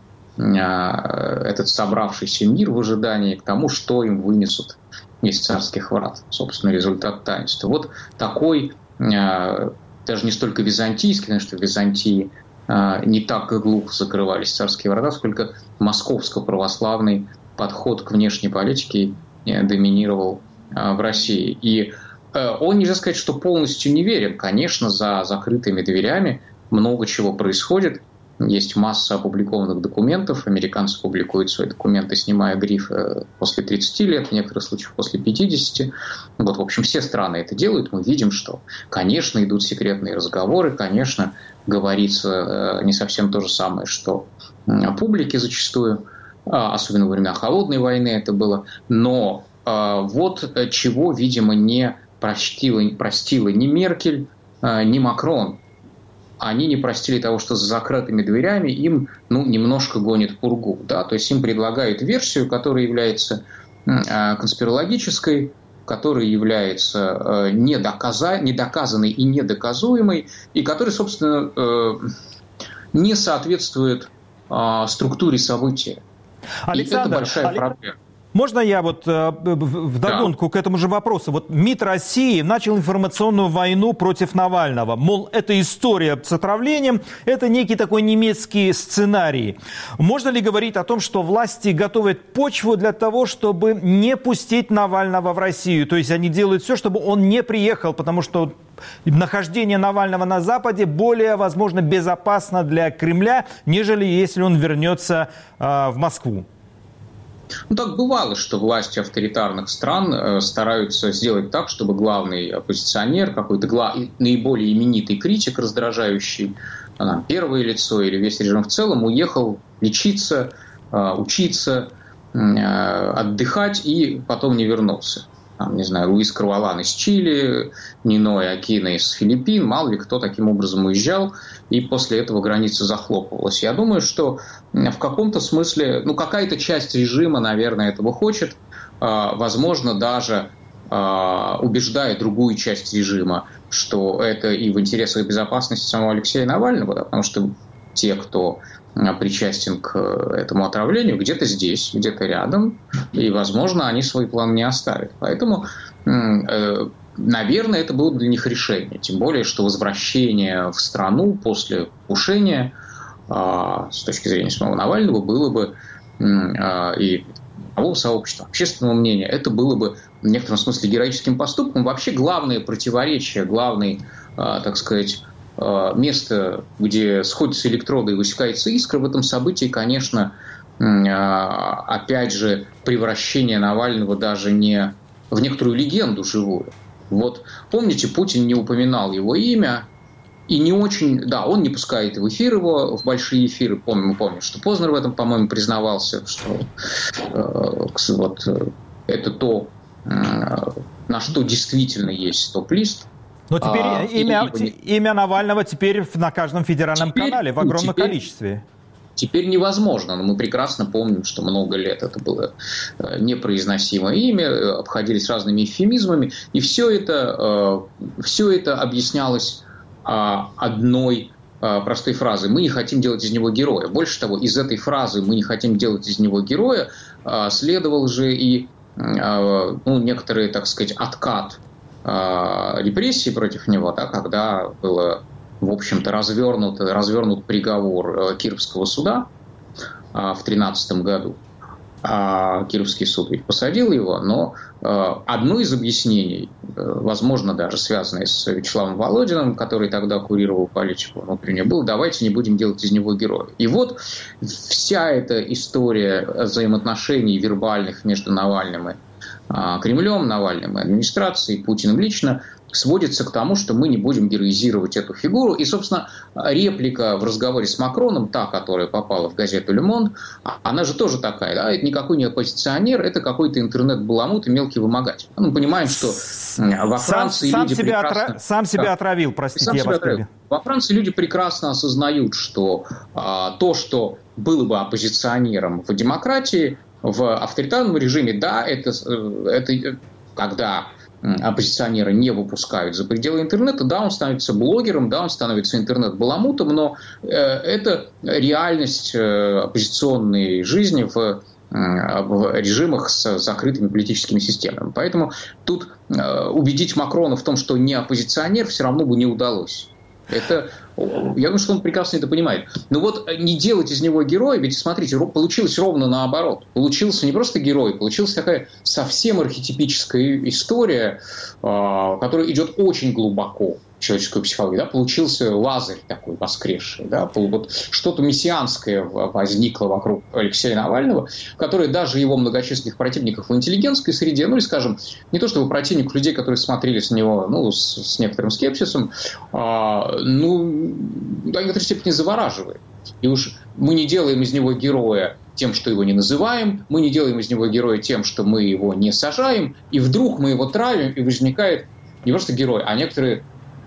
этот собравшийся мир в ожидании к тому, что им вынесут из царских врат, собственно, результат таинства. Вот такой даже не столько византийский, потому что в Византии э, не так глухо закрывались царские врата, сколько московско-православный подход к внешней политике э, доминировал э, в России. И э, он, нельзя сказать, что полностью не верен. Конечно, за закрытыми дверями много чего происходит. Есть масса опубликованных документов. Американцы публикуют свои документы, снимая гриф после тридцати лет, в некоторых случаях после пятидесяти. Вот, в общем, все страны это делают. Мы видим, что, конечно, идут секретные разговоры, конечно, говорится не совсем то же самое, что публике зачастую, особенно во времена Холодной войны это было. Но вот чего, видимо, не простила, простила ни Меркель, ни Макрон. Они не простили того, что за закрытыми дверями им ну, немножко гонит пургу. Да? То есть им предлагают версию, которая является э, конспирологической, которая является э, недоказа... недоказанной и недоказуемой, и которая, собственно, э, не соответствует э, структуре события. Александр, и это большая Александр... проблема. Можно я вот э, вдогонку да. к этому же вопросу? Вот МИД России начал информационную войну против Навального. Мол, это история с отравлением, это некий такой немецкий сценарий. Можно ли говорить о том, что власти готовят почву для того, чтобы не пустить Навального в Россию? То есть они делают все, чтобы он не приехал, потому что нахождение Навального на Западе более, возможно, безопасно для Кремля, нежели если он вернется э, в Москву. Ну, так бывало, что власти авторитарных стран э, стараются сделать так, чтобы главный оппозиционер, какой-то гла- наиболее именитый критик, раздражающий э, первое лицо или весь режим в целом, уехал лечиться, э, учиться, э, отдыхать и потом не вернулся. Там, не знаю, Луис Карвалан из Чили, Ниной Акино из Филиппин, мало ли кто таким образом уезжал, и после этого граница захлопывалась. Я думаю, что в каком-то смысле, ну, какая-то часть режима, наверное, этого хочет, возможно, даже убеждая другую часть режима, что это и в интересах безопасности самого Алексея Навального, да, потому что те, кто причастен к этому отравлению, где-то здесь, где-то рядом, и, возможно, они свои планы не оставят. Поэтому, наверное, это было для них решение. Тем более, что возвращение в страну после покушения, с точки зрения самого Навального, было бы и мирового сообщества, общественного мнения, это было бы в некотором смысле героическим поступком. Вообще главное противоречие, главный, так сказать, место, где сходятся электроды и высекается искра, в этом событии, конечно, опять же, превращение Навального даже не в некоторую легенду живую. Вот помните, Путин не упоминал его имя, и не очень, да, он не пускает в эфир его, в большие эфиры. Помним, мы помним, что Познер в этом, по-моему, признавался, что э, вот, это то, э, на что действительно есть стоп-лист. Но теперь а, имя, и, имя Навального теперь на каждом федеральном теперь, канале в огромном теперь, количестве. Теперь невозможно, но мы прекрасно помним, что много лет это было непроизносимое имя, обходились разными эвфемизмами, и все это, все это объяснялось одной простой фразой: мы не хотим делать из него героя. Больше того, из этой фразы «мы не хотим делать из него героя» следовал же и ну, некоторый, так сказать, откат репрессий против него, да, когда было, в общем-то, развернут, развернут приговор Кировского суда в две тысячи тринадцатом году. Кировский суд ведь посадил его, но одно из объяснений, возможно, даже связанное с Вячеславом Володиным, который тогда курировал политику внутреннюю, было: давайте не будем делать из него героя. И вот вся эта история взаимоотношений вербальных между Навальным и Кремлем, Навальным и администрацией, Путиным лично, сводится к тому, что мы не будем героизировать эту фигуру. И, собственно, реплика в разговоре с Макроном, та, которая попала в газету «Ле Монд», она же тоже такая. Да? Это никакой не оппозиционер, это какой-то интернет-баламут и мелкий вымогатель. Мы понимаем, что во Франции сам, люди сам себя прекрасно... отра... Сам себя да. отравил, простите, сам я вас отравил. Во Франции люди прекрасно осознают, что а, то, что было бы оппозиционером в демократии, в авторитарном режиме, да, это, это когда оппозиционера не выпускают за пределы интернета, да, он становится блогером, да, он становится интернет-баламутом, но э, это реальность э, оппозиционной жизни в, э, в режимах с закрытыми политическими системами. Поэтому тут э, убедить Макрона в том, что не оппозиционер, все равно бы не удалось. Это, я думаю, что он прекрасно это понимает. Но вот не делать из него героя, ведь, смотрите, получилось ровно наоборот. Получился не просто герой, получилась такая совсем архетипическая история, которая идет очень глубоко в человеческую психологию. Да? Получился Лазарь такой воскресший. Да? Вот что-то мессианское возникло вокруг Алексея Навального, которое даже его многочисленных противников в интеллигентской среде, ну или, скажем, не то чтобы противников, людей, которые смотрели с него ну, с, с некоторым скепсисом, а, ну, до некоторой степени завораживает. И уж мы не делаем из него героя тем, что его не называем, мы не делаем из него героя тем, что мы его не сажаем, и вдруг мы его травим, и возникает не просто герой, а некоторые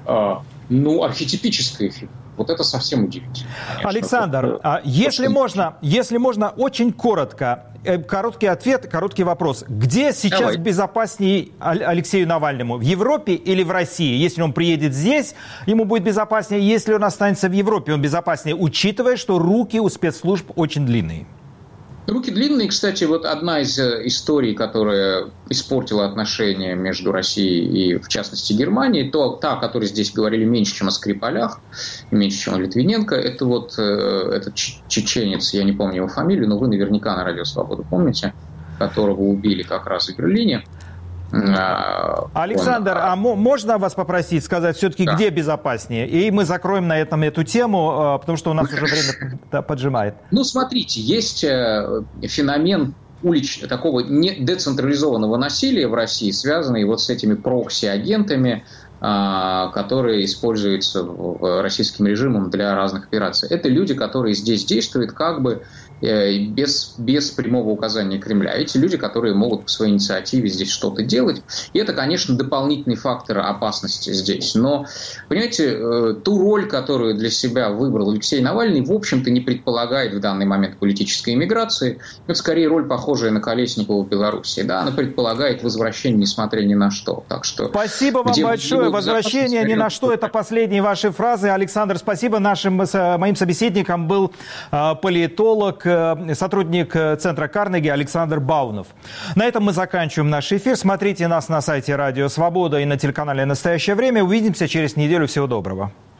ну, архетипическая фигура. Вот это совсем удивительно. Конечно. Александр, вот, если, можно, если можно, очень коротко, короткий ответ, короткий вопрос. Где сейчас Давай. безопаснее Алексею Навальному? В Европе или в России? Если он приедет здесь, ему будет безопаснее. Если он останется в Европе, он безопаснее, учитывая, что руки у спецслужб очень длинные. Руки длинные, кстати, вот одна из историй, которая испортила отношения между Россией и, в частности, Германией, то та, о которой здесь говорили меньше, чем о Скрипалях, меньше, чем о Литвиненко, это вот э, этот чеченец, я не помню его фамилию, но вы наверняка на Радио Свобода помните, которого убили как раз в Берлине. Александр, Он... а можно вас попросить сказать все-таки, да. где безопаснее? И мы закроем на этом эту тему, потому что у нас уже время поджимает. Ну, смотрите, есть феномен улич... такого не децентрализованного насилия в России, связанный вот с этими прокси-агентами, которые используются российским режимом для разных операций. Это люди, которые здесь действуют как бы без, без прямого указания Кремля. Эти люди, которые могут по своей инициативе здесь что-то делать. И это, конечно, дополнительный фактор опасности здесь. Но, понимаете, ту роль, которую для себя выбрал Алексей Навальный, в общем-то, не предполагает в данный момент политической иммиграции. Это скорее роль, похожая на Колесникова в Беларуси. Да, она предполагает возвращение, несмотря ни на что. Так что, спасибо вам большое. Возвращение ни на что. Это последние ваши фразы. Александр, спасибо. Нашим, моим собеседником был политолог, сотрудник Центра Карнеги Александр Баунов. На этом мы заканчиваем наш эфир. Смотрите нас на сайте Радио Свобода и на телеканале «Настоящее время». Увидимся через неделю. Всего доброго.